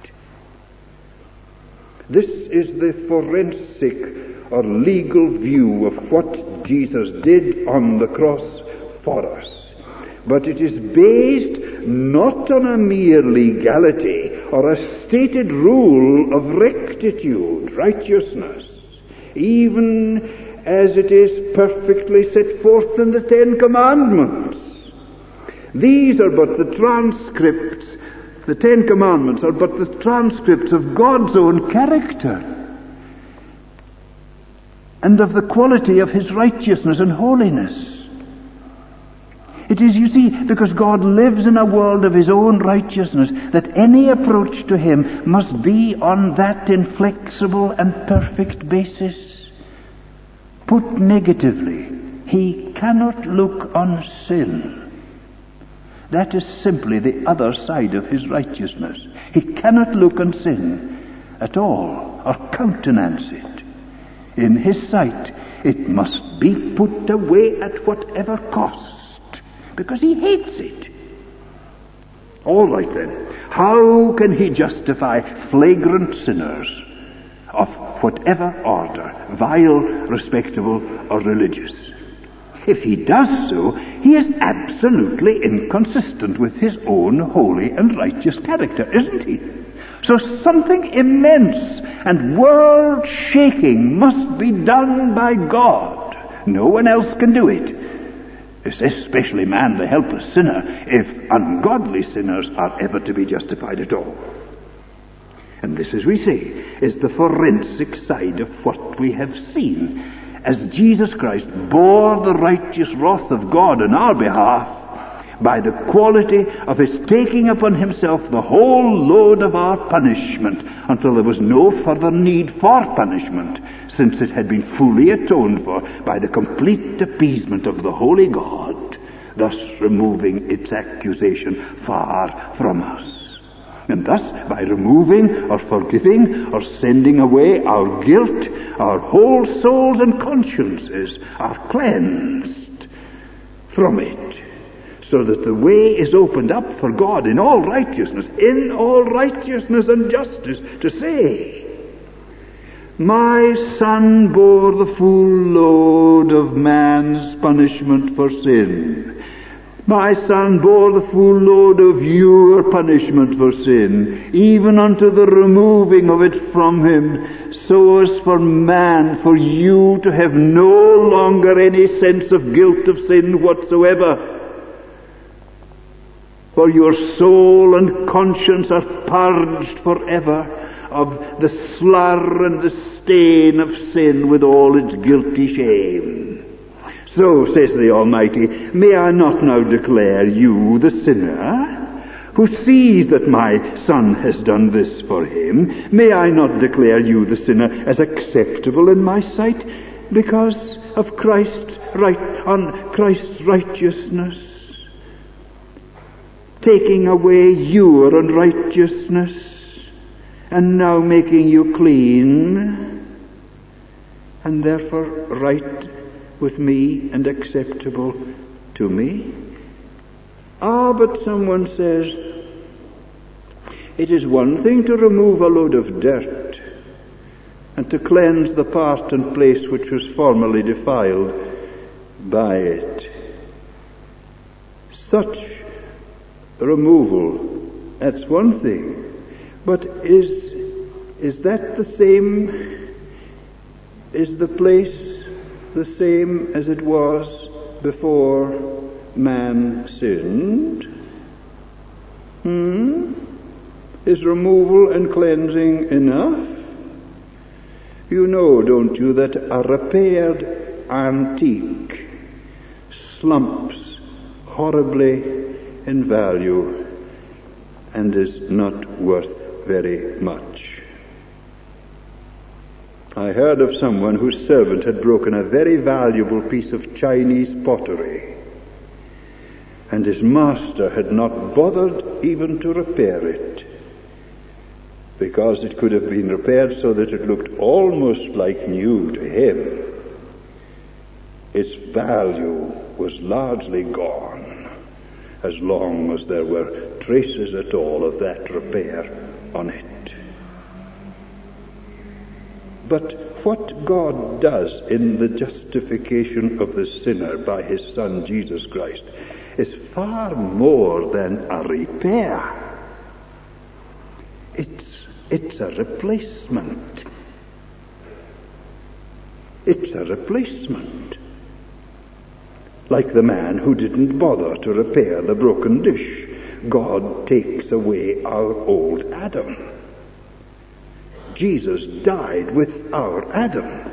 This is the forensic or legal view of what Jesus did on the cross for us. But it is based not on a mere legality or a stated rule of rectitude, righteousness, even as it is perfectly set forth in the Ten Commandments. These are but the transcripts, the Ten Commandments are but the transcripts of God's own character and of the quality of his righteousness and holiness. It is, you see, because God lives in a world of his own righteousness that any approach to him must be on that inflexible and perfect basis. Put negatively, he cannot look on sin. That is simply the other side of his righteousness. He cannot look on sin at all or countenance it. In his sight, it must be put away at whatever cost, because he hates it. All right then, how can he justify flagrant sinners of whatever order, vile, respectable, or religious? If he does so, he is absolutely inconsistent with his own holy and righteous character, isn't he? So something immense and world-shaking must be done by God. No one else can do it, especially man, the helpless sinner, if ungodly sinners are ever to be justified at all. And this, as we say, is the forensic side of what we have seen. As Jesus Christ bore the righteous wrath of God on our behalf by the quality of his taking upon himself the whole load of our punishment until there was no further need for punishment, since it had been fully atoned for by the complete appeasement of the holy God, thus removing its accusation far from us. And thus, by removing or forgiving or sending away our guilt, our whole souls and consciences are cleansed from it, so that the way is opened up for God in all righteousness, in all righteousness and justice, to say, my Son bore the full load of man's punishment for sin. My Son bore the full load of your punishment for sin, even unto the removing of it from him, so as for man, for you to have no longer any sense of guilt of sin whatsoever. For your soul and conscience are purged forever of the slur and the stain of sin with all its guilty shame. So, says the Almighty, may I not now declare you the sinner, who sees that my Son has done this for him, may I not declare you the sinner as acceptable in my sight because of Christ's right, on Christ's righteousness, taking away your unrighteousness and now making you clean, and therefore right with me and acceptable to me? Ah, but someone says, it is one thing to remove a load of dirt and to cleanse the part and place which was formerly defiled by it. Such removal, that's one thing. But is is that the same? Is the place the same as it was before man sinned? Hmm? Is removal and cleansing enough? You know, don't you, that a repaired antique slumps horribly in value and is not worth very much. I heard of someone whose servant had broken a very valuable piece of Chinese pottery, and his master had not bothered even to repair it, because it could have been repaired so that it looked almost like new to him. Its value was largely gone, as long as there were traces at all of that repair on it. But what God does in the justification of the sinner by his Son Jesus Christ is far more than a repair. It's It's a replacement. It's a replacement. Like the man who didn't bother to repair the broken dish, God takes away our old Adam. Jesus died with our Adam.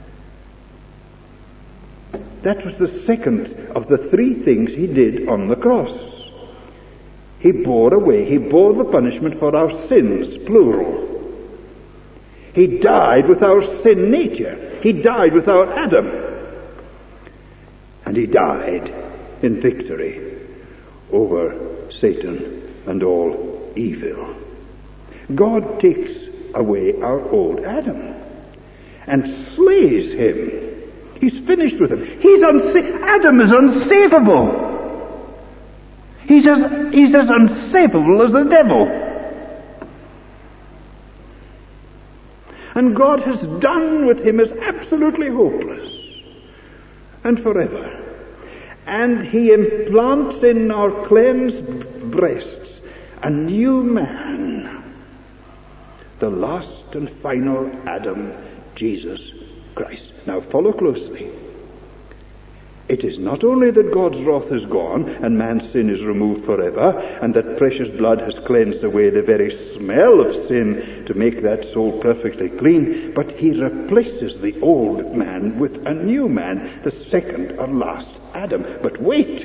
That was the second of the three things he did on the cross. He bore away, he bore the punishment for our sins, plural. He died with our sin nature. He died with our Adam. And he died in victory over Satan and all evil. God takes away our old Adam and slays him. He's finished with him. He's unsa- Adam is unsavable. He's as, he's as unsavable as the devil. And God has done with him as absolutely hopeless and forever. And he implants in our cleansed breasts a new man, the last and final Adam, Jesus Christ. Now follow closely. It is not only that God's wrath is gone and man's sin is removed forever, and that precious blood has cleansed away the very smell of sin to make that soul perfectly clean, but he replaces the old man with a new man, the second or last Adam. But wait!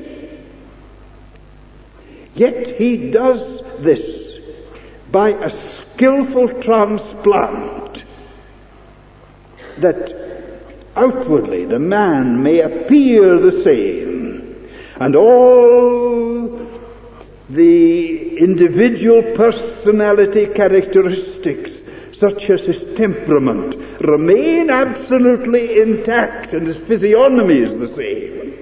Yet he does this by a skillful transplant, that outwardly the man may appear the same, and all the individual personality characteristics, such as his temperament, remain absolutely intact, and his physiognomy is the same.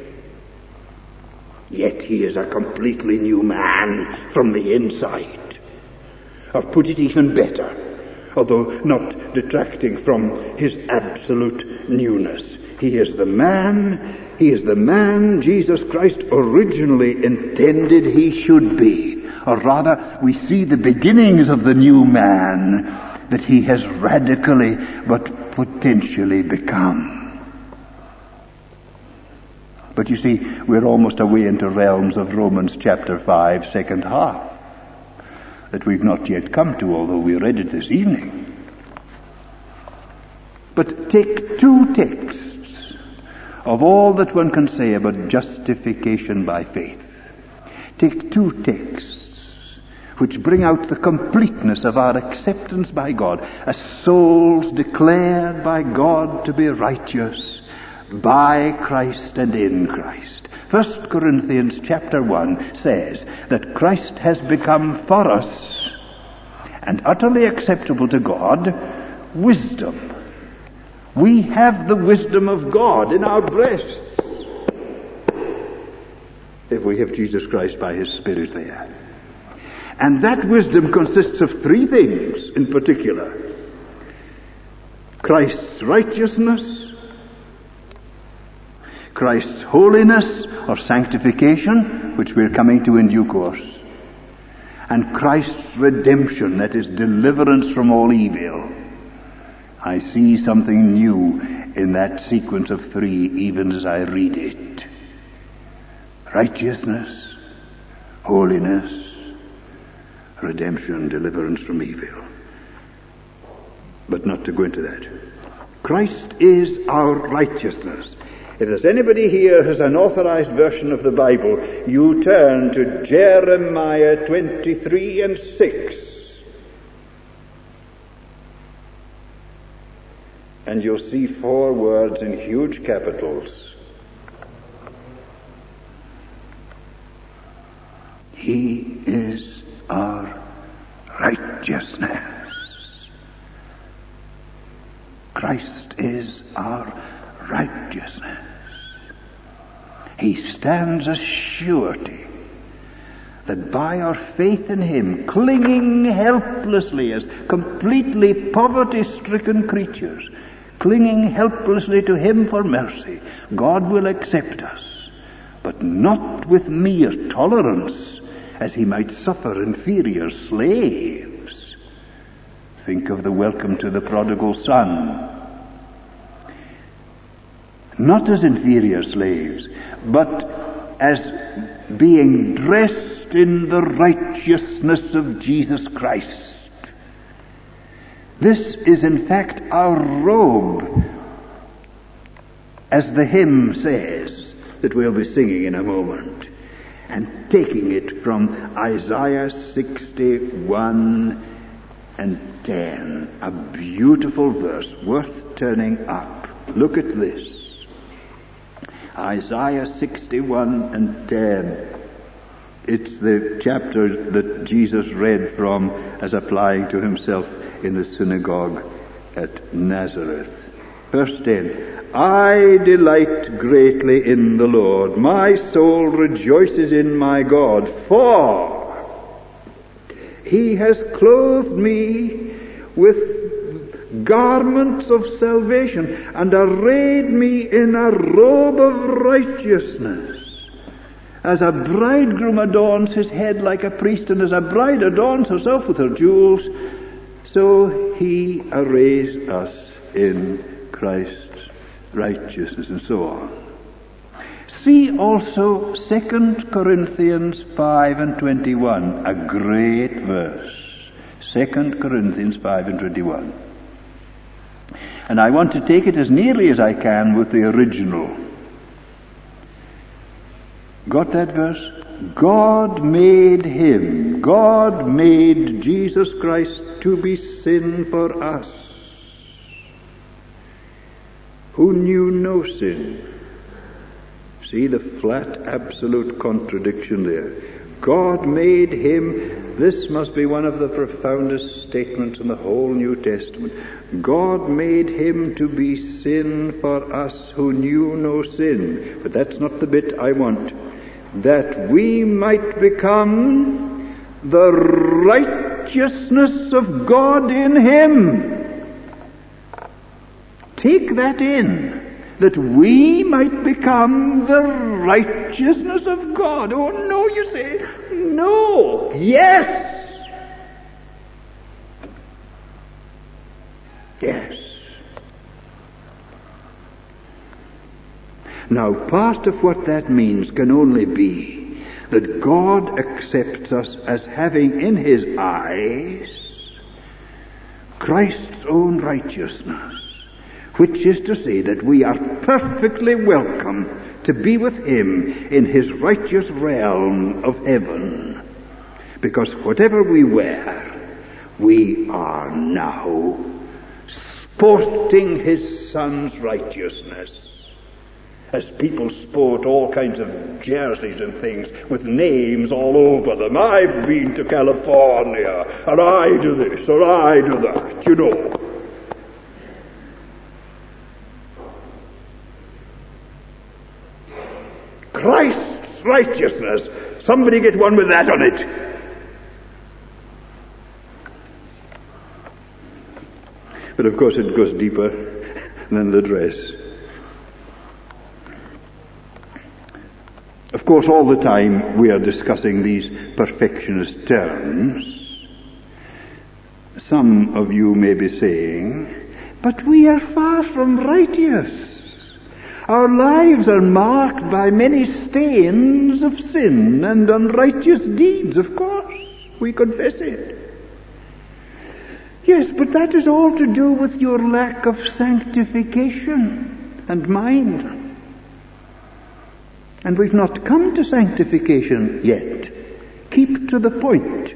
Yet he is a completely new man from the inside. Or put it even better, although not detracting from his absolute newness, he is the man, he is the man Jesus Christ originally intended he should be. Or rather, we see the beginnings of the new man that he has radically but potentially become. But you see, we're almost away into realms of Romans chapter five, second half, that we've not yet come to, although we read it this evening. But take two texts of all that one can say about justification by faith. Take two texts which bring out the completeness of our acceptance by God as souls declared by God to be righteous by Christ and in Christ. First Corinthians chapter one says that Christ has become for us and utterly acceptable to God, wisdom. We have the wisdom of God in our breasts, if we have Jesus Christ by his Spirit there. And that wisdom consists of three things in particular: Christ's righteousness, Christ's holiness or sanctification, which we're coming to in due course, and Christ's redemption, that is, deliverance from all evil. I see something new in that sequence of three, even as I read it. Righteousness, holiness, redemption, deliverance from evil. But not to go into that. Christ is our righteousness. If there's anybody here who has an authorized version of the Bible, you turn to Jeremiah twenty-three and six. And you'll see four words in huge capitals. He is our righteousness. Christ is our righteousness. He stands as surety that by our faith in him, clinging helplessly as completely poverty-stricken creatures, clinging helplessly to him for mercy, God will accept us, but not with mere tolerance, as he might suffer inferior slaves. Think of the welcome to the prodigal son. Not as inferior slaves, but as being dressed in the righteousness of Jesus Christ. This is in fact our robe, as the hymn says, that we'll be singing in a moment. And taking it from Isaiah sixty-one and ten, a beautiful verse worth turning up. Look at this. Isaiah sixty-one and ten. It's the chapter that Jesus read from as applying to himself in the synagogue at Nazareth. Verse ten. I delight greatly in the Lord. My soul rejoices in my God, for he has clothed me with garments of salvation and arrayed me in a robe of righteousness. As a bridegroom adorns his head like a priest, and as a bride adorns herself with her jewels, so he arrays us in Christ's righteousness, and so on. See also Second Corinthians five and twenty-one, a great verse. Second Corinthians five and twenty-one. And I want to take it as nearly as I can with the original. Got that verse? God made him, God made Jesus Christ to be sin for us, who knew no sin. See the flat, absolute contradiction there. God made him. This must be one of the profoundest statements in the whole New Testament. God made him to be sin for us who knew no sin. But that's not the bit I want. That we might become the righteousness of God in him. Take that in, that we might become the righteousness of God. Oh no, you say, no, yes. Yes. Now, part of what that means can only be that God accepts us as having in his eyes Christ's own righteousness, which is to say that we are perfectly welcome to be with him in his righteous realm of heaven. Because whatever we were, we are now sporting his Son's righteousness. as people sport all kinds of jerseys and things with names all over them. I've been to California, or I do this, or I do that, you know. Christ's righteousness. Somebody get one with that on it. But of course it goes deeper than the dress. Of course, all the time we are discussing these perfectionist terms. Some of you may be saying, but we are far from righteous. Our lives are marked by many stains of sin and unrighteous deeds. Of course, we confess it. Yes, but that is all to do with your lack of sanctification and mind. And we've not come to sanctification yet. Keep to the point.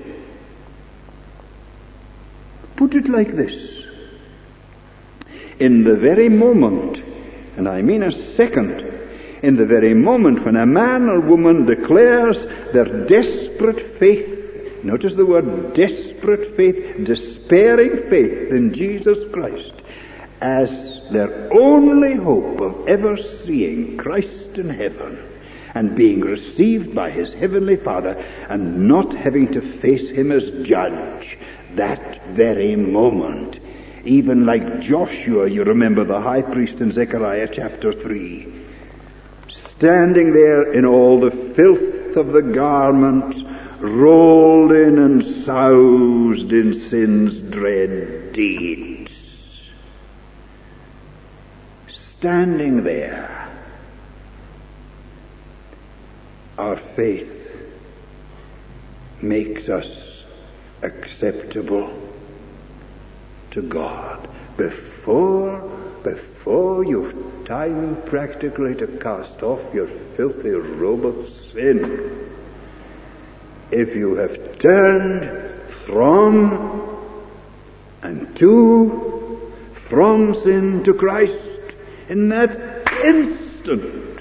Put it like this. In the very moment, and I mean a second, in the very moment when a man or woman declares their desperate faith, notice the word desperate faith, despairing faith in Jesus Christ as their only hope of ever seeing Christ in heaven and being received by his heavenly Father and not having to face him as judge, that very moment, even like Joshua, you remember the high priest in Zechariah chapter three, standing there in all the filth of the garment, rolled in and soused in sin's dread deeds. Standing there, our faith makes us acceptable to God before before you've time practically to cast off your filthy robe of sin. If you have turned from and to, from sin to Christ, in that instant,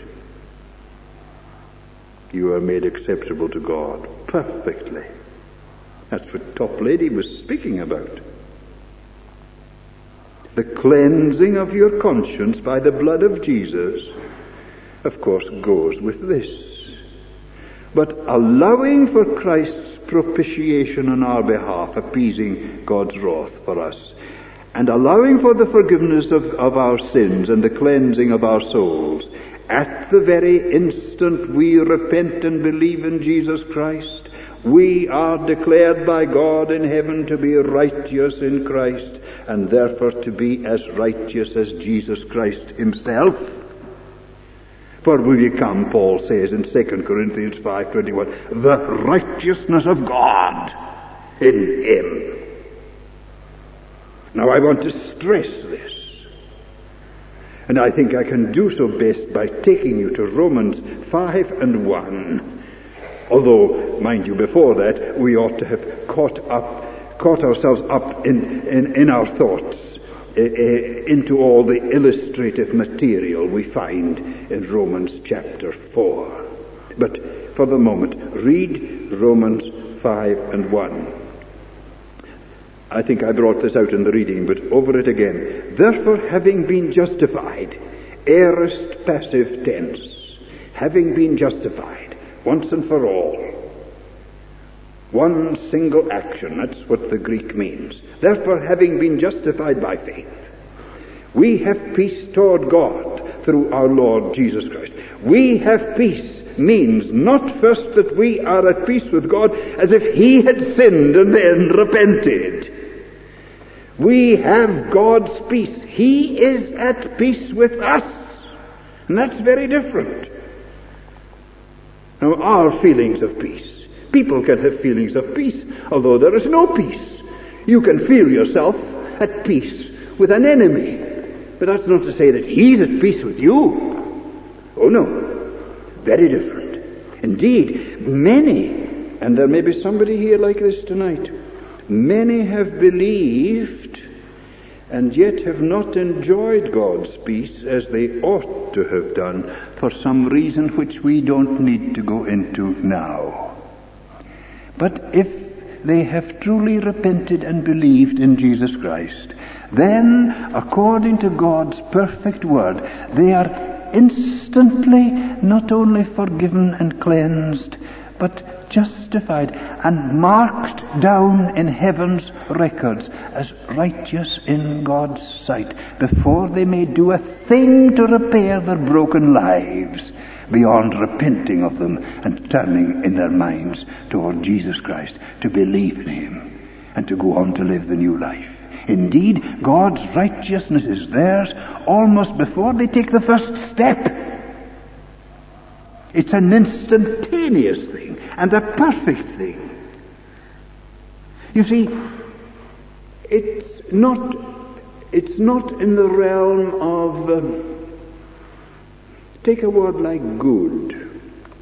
you are made acceptable to God perfectly. That's what Toplady was speaking about. The cleansing of your conscience by the blood of Jesus, of course, goes with this. But allowing for Christ's propitiation on our behalf, appeasing God's wrath for us, and allowing for the forgiveness of, of our sins and the cleansing of our souls, at the very instant we repent and believe in Jesus Christ, we are declared by God in heaven to be righteous in Christ, and therefore to be as righteous as Jesus Christ himself. For we become, Paul says in Second Corinthians five twenty-one, the righteousness of God in him. Now I want to stress this, and I think I can do so best by taking you to Romans five and one. Although, mind you, before that, we ought to have caught up, caught ourselves up in, in, in our thoughts uh, uh, into all the illustrative material we find in Romans chapter four. But for the moment, read Romans five and one. I think I brought this out in the reading, but over it again. Therefore, having been justified, aorist passive tense, having been justified, once and for all. One single action, that's what the Greek means. Therefore, having been justified by faith, we have peace toward God through our Lord Jesus Christ. We have peace means not first that we are at peace with God as if he had sinned and then repented. We have God's peace. He is at peace with us. And that's very different. Now, our feelings of peace. People can have feelings of peace, although there is no peace. You can feel yourself at peace with an enemy, but that's not to say that he's at peace with you. Oh no, very different. Indeed, many, and there may be somebody here like this tonight, many have believed and yet have not enjoyed God's peace as they ought to have done for some reason which we don't need to go into now. But if they have truly repented and believed in Jesus Christ, then, according to God's perfect word, they are instantly not only forgiven and cleansed, but justified and marked down in heaven's records as righteous in God's sight before they may do a thing to repair their broken lives, beyond repenting of them and turning in their minds toward Jesus Christ to believe in Him and to go on to live the new life. Indeed, God's righteousness is theirs almost before they take the first step. It's an instantaneous thing and a perfect thing. You see, it's not, it's not in the realm of, um, take a word like good.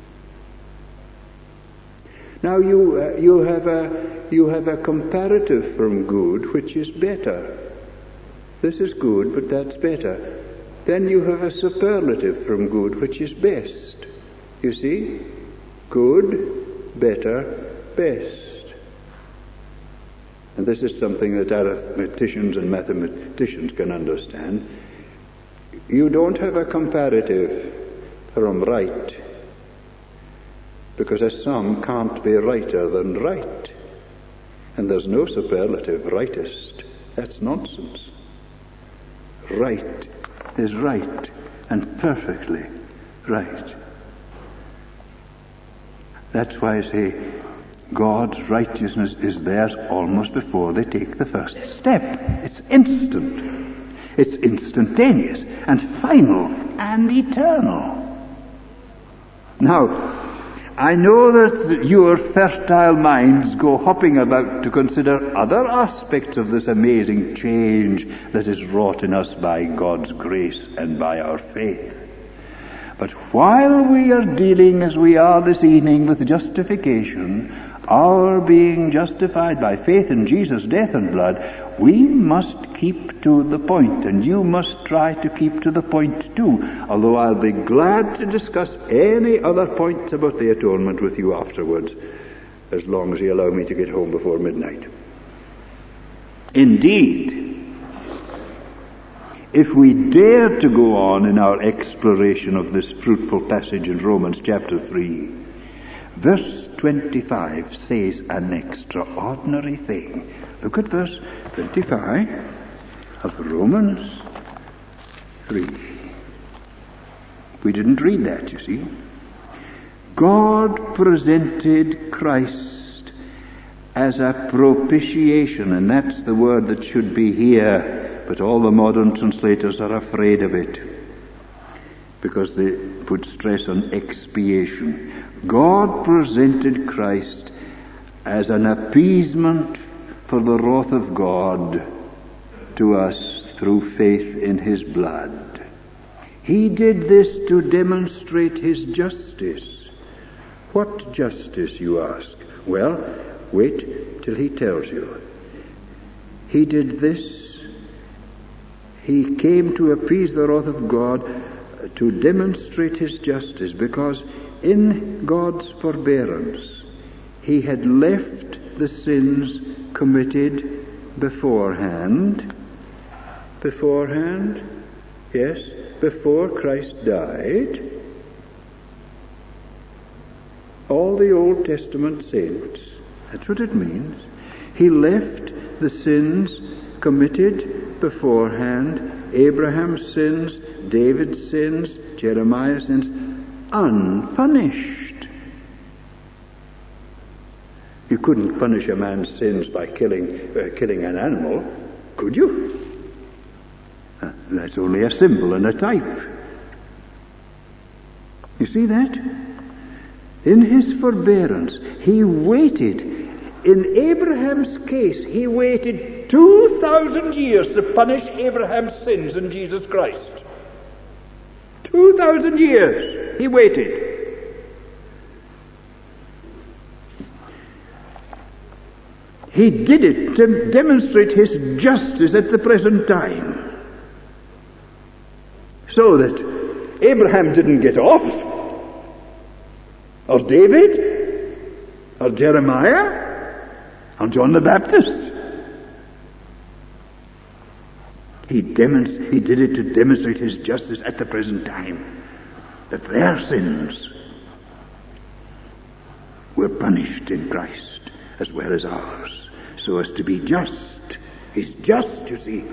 Now you uh, you have a you have a comparative from good which is better. This is good, but that's better. Then you have a superlative from good which is best. You see? Good, better, best. And this is something that arithmeticians and mathematicians can understand. You don't have a comparative from right, because a sum can't be righter than right. And there's no superlative rightest. That's nonsense. Right is right, and perfectly right. That's why I say God's righteousness is theirs almost before they take the first step. It's instant. It's instantaneous and final and eternal. Now, I know that your fertile minds go hopping about to consider other aspects of this amazing change that is wrought in us by God's grace and by our faith. But while we are dealing as we are this evening with justification, our being justified by faith in Jesus' death and blood, we must keep to the point, and you must try to keep to the point too, although I'll be glad to discuss any other points about the atonement with you afterwards, as long as you allow me to get home before midnight. Indeed, if we dare to go on in our exploration of this fruitful passage in Romans chapter three, verse twenty-five says an extraordinary thing. Look at verse twenty-five of Romans three. We didn't read that, you see. God presented Christ as a propitiation, and that's the word that should be here, but all the modern translators are afraid of it because they put stress on expiation. God presented Christ as an appeasement for the wrath of God to us through faith in His blood. He did this to demonstrate His justice. What justice, you ask? Well, wait till He tells you. He did this. He came to appease the wrath of God, to demonstrate His justice, because in God's forbearance He had left the sins committed beforehand. Beforehand? Yes, before Christ died. All the Old Testament saints, that's what it means. He left the sins committed beforehand, Abraham's sins, David's sins, Jeremiah's sins, unpunished. You couldn't punish a man's sins by killing uh, killing an animal, could you? Uh, that's only a symbol and a type. You see that? In His forbearance, He waited. In Abraham's case, He waited two thousand years to punish Abraham's sins in Jesus Christ. Two thousand years He waited. He did it to demonstrate his justice at the present time. So that Abraham didn't get off, or David, or Jeremiah, or John the Baptist. He, demonst- he did it to demonstrate his justice at the present time, that their sins were punished in Christ as well as ours, so as to be just. He's just, you see.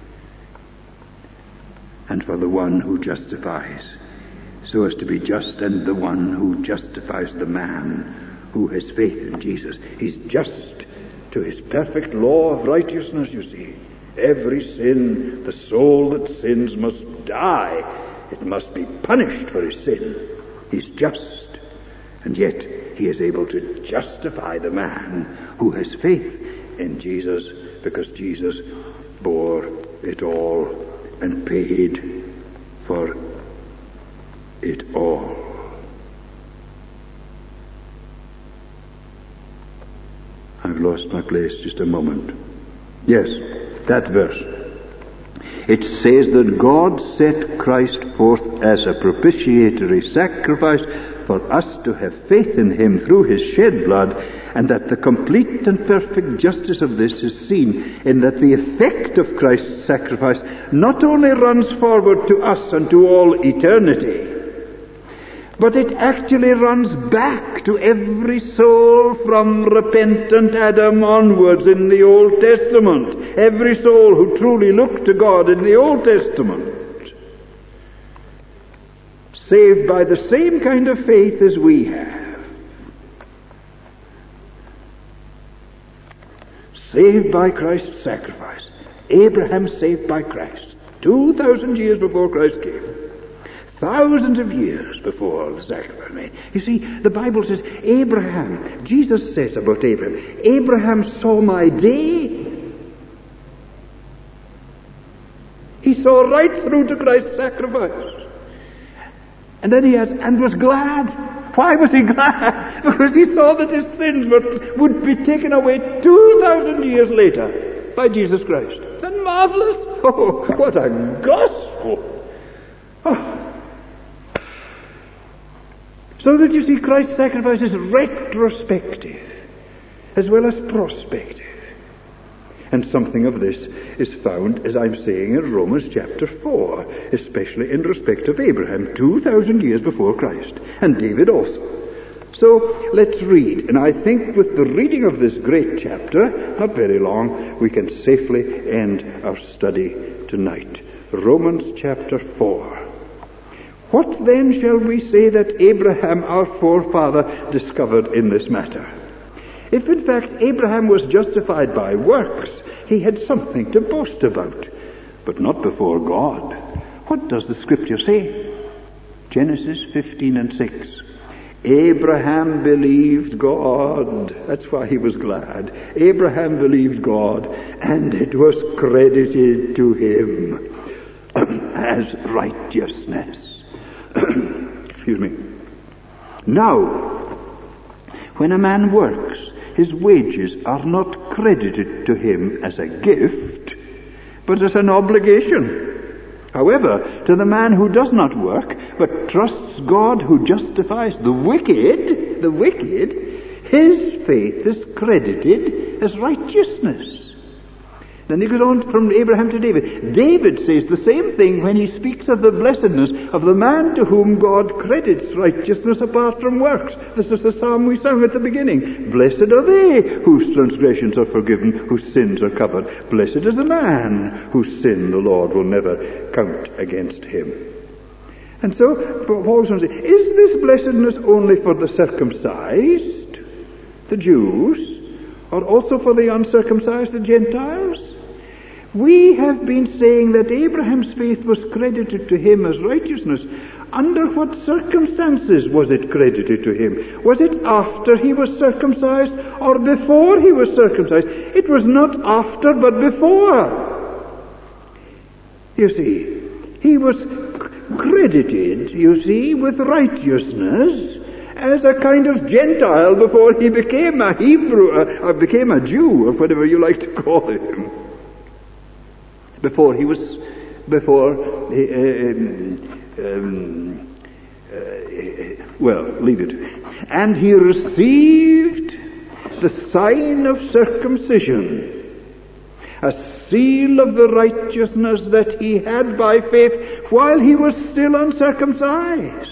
And for the one who justifies, so as to be just, and the one who justifies the man who has faith in Jesus. He's just to his perfect law of righteousness, you see. Every sin, the soul that sins must die. It must be punished for his sin. He's just. And yet he is able to justify the man who has faith in Jesus, because Jesus bore it all and paid for it all. I've lost my place just a moment. Yes, that verse. It says that God set Christ forth as a propitiatory sacrifice for us to have faith in him through his shed blood, and that the complete and perfect justice of this is seen in that the effect of Christ's sacrifice not only runs forward to us and to all eternity, but it actually runs back to every soul from repentant Adam onwards in the Old Testament. Every soul who truly looked to God in the Old Testament, saved by the same kind of faith as we have. Saved by Christ's sacrifice. Abraham saved by Christ. Two thousand years before Christ came. Thousands of years before the sacrifice made. You see, the Bible says, Abraham, Jesus says about Abraham, Abraham saw my day. He saw right through to Christ's sacrifice. And then he has, and was glad. Why was he glad? Because he saw that his sins were, would be taken away two thousand years later by Jesus Christ. Isn't that marvelous? Oh, what a gospel! Oh. So that you see, Christ's sacrifice is retrospective as well as prospective. And something of this is found, as I'm saying, in Romans chapter four, especially in respect of Abraham, two thousand years before Christ, and David also. So let's read, and I think with the reading of this great chapter, not very long, we can safely end our study tonight. Romans chapter four. What then shall we say that Abraham our forefather discovered in this matter? If in fact Abraham was justified by works, he had something to boast about, but not before God. What does the scripture say? Genesis fifteen and six. Abraham believed God. That's why he was glad. Abraham believed God, and it was credited to him as righteousness. Excuse me. Now, when a man works, his wages are not credited to him as a gift, but as an obligation. However, to the man who does not work, but trusts God who justifies the wicked, the wicked, his faith is credited as righteousness. Then he goes on from Abraham to David. David says the same thing when he speaks of the blessedness of the man to whom God credits righteousness apart from works. This is the psalm we sang at the beginning. Blessed are they whose transgressions are forgiven, whose sins are covered. Blessed is the man whose sin the Lord will never count against him. And so, Paul's going to say, is this blessedness only for the circumcised, the Jews, or also for the uncircumcised, the Gentiles? We have been saying that Abraham's faith was credited to him as righteousness. Under what circumstances was it credited to him? Was it after he was circumcised or before he was circumcised? It was not after, but before. You see, he was credited, you see, with righteousness as a kind of Gentile before he became a Hebrew, or became a Jew, or whatever you like to call him. Before he was, before, he, uh, um, uh, well, leave it. And he received the sign of circumcision, a seal of the righteousness that he had by faith while he was still uncircumcised.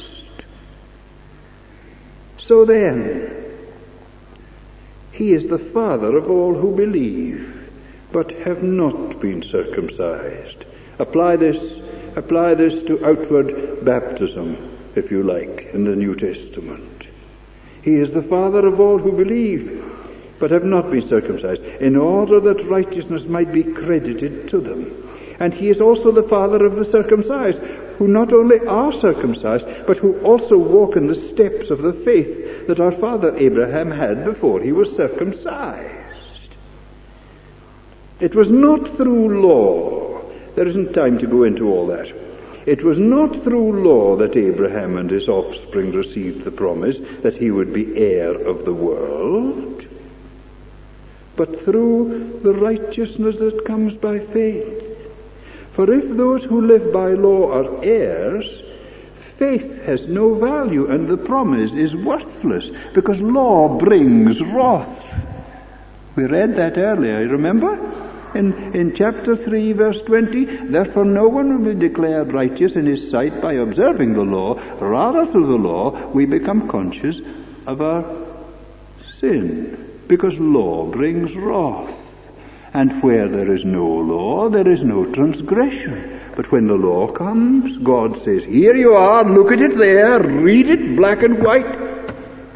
So then, he is the father of all who believe, but have not been circumcised. Apply this, apply this to outward baptism, if you like, in the New Testament. He is the father of all who believe, but have not been circumcised, in order that righteousness might be credited to them. And he is also the father of the circumcised, who not only are circumcised, but who also walk in the steps of the faith that our father Abraham had before he was circumcised. It was not through law. There isn't time to go into all that. It was not through law that Abraham and his offspring received the promise that he would be heir of the world, but through the righteousness that comes by faith. For if those who live by law are heirs, faith has no value and the promise is worthless, because law brings wrath. We read that earlier, remember? In, in chapter three, verse twenty, therefore no one will be declared righteous in his sight by observing the law. Rather, through the law, we become conscious of our sin, because law brings wrath. And where there is no law, there is no transgression. But when the law comes, God says, here you are, look at it there, read it black and white.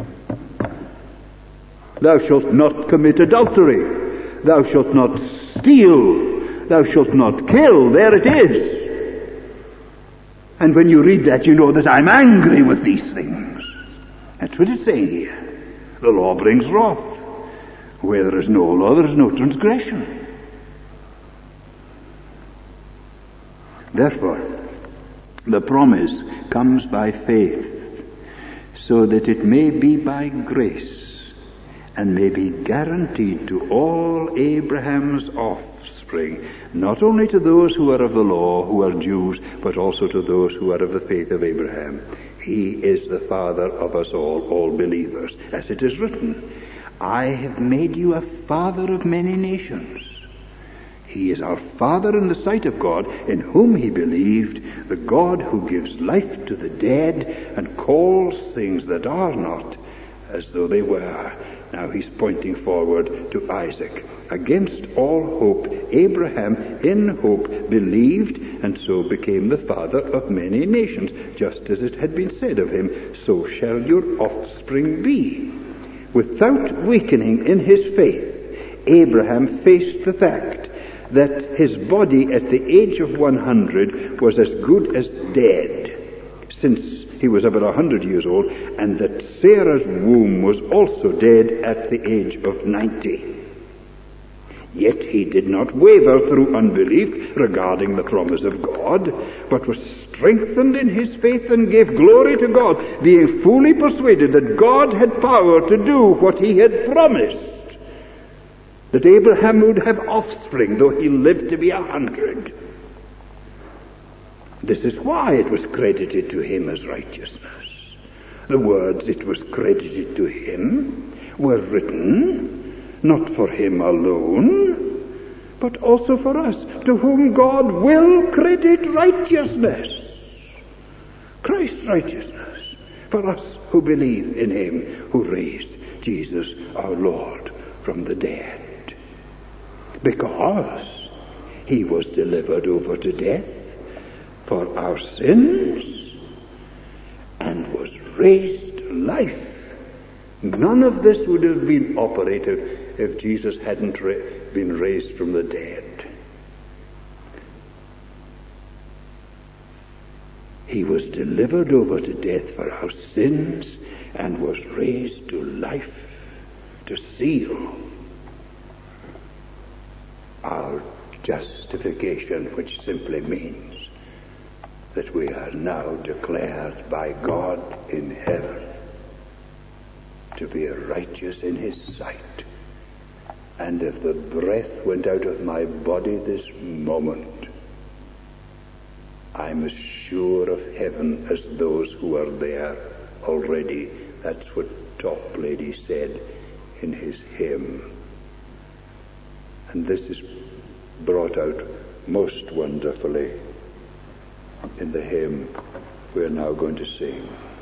Thou shalt not commit adultery. Thou shalt not steal. Thou shalt not kill. There it is. And when you read that, you know that I'm angry with these things. That's what it's saying here. The law brings wrath. Where there is no law, there is no transgression. Therefore, the promise comes by faith, so that it may be by grace, and may be guaranteed to all Abraham's offspring, not only to those who are of the law, who are Jews, but also to those who are of the faith of Abraham. He is the father of us all, all believers, as it is written, I have made you a father of many nations. He is our Father in the sight of God, in whom he believed, the God who gives life to the dead and calls things that are not as though they were. Now he's pointing forward to Isaac. Against all hope, Abraham in hope believed, and so became the father of many nations, just as it had been said of him, so shall your offspring be. Without weakening in his faith, Abraham faced the fact that his body at the age of one hundred was as good as dead, since he was about one hundred years old, and that Sarah's womb was also dead at the age of ninety. Yet he did not waver through unbelief regarding the promise of God, but was strengthened in his faith and gave glory to God, being fully persuaded that God had power to do what he had promised, that Abraham would have offspring, though he lived to be a hundred. This is why it was credited to him as righteousness. The words it was credited to him were written not for him alone, but also for us, to whom God will credit righteousness. Christ's righteousness, for us who believe in him who raised Jesus our Lord from the dead. Because he was delivered over to death for our sins and was raised to life. None of this would have been operative if Jesus hadn't ra- been raised from the dead. He was delivered over to death for our sins and was raised to life to seal our justification, which simply means that we are now declared by God in heaven to be righteous in his sight. And if the breath went out of my body this moment, I'm as sure of heaven as those who are there already. That's what Toplady said in his hymn. And this is brought out most wonderfully in the hymn we're now going to sing.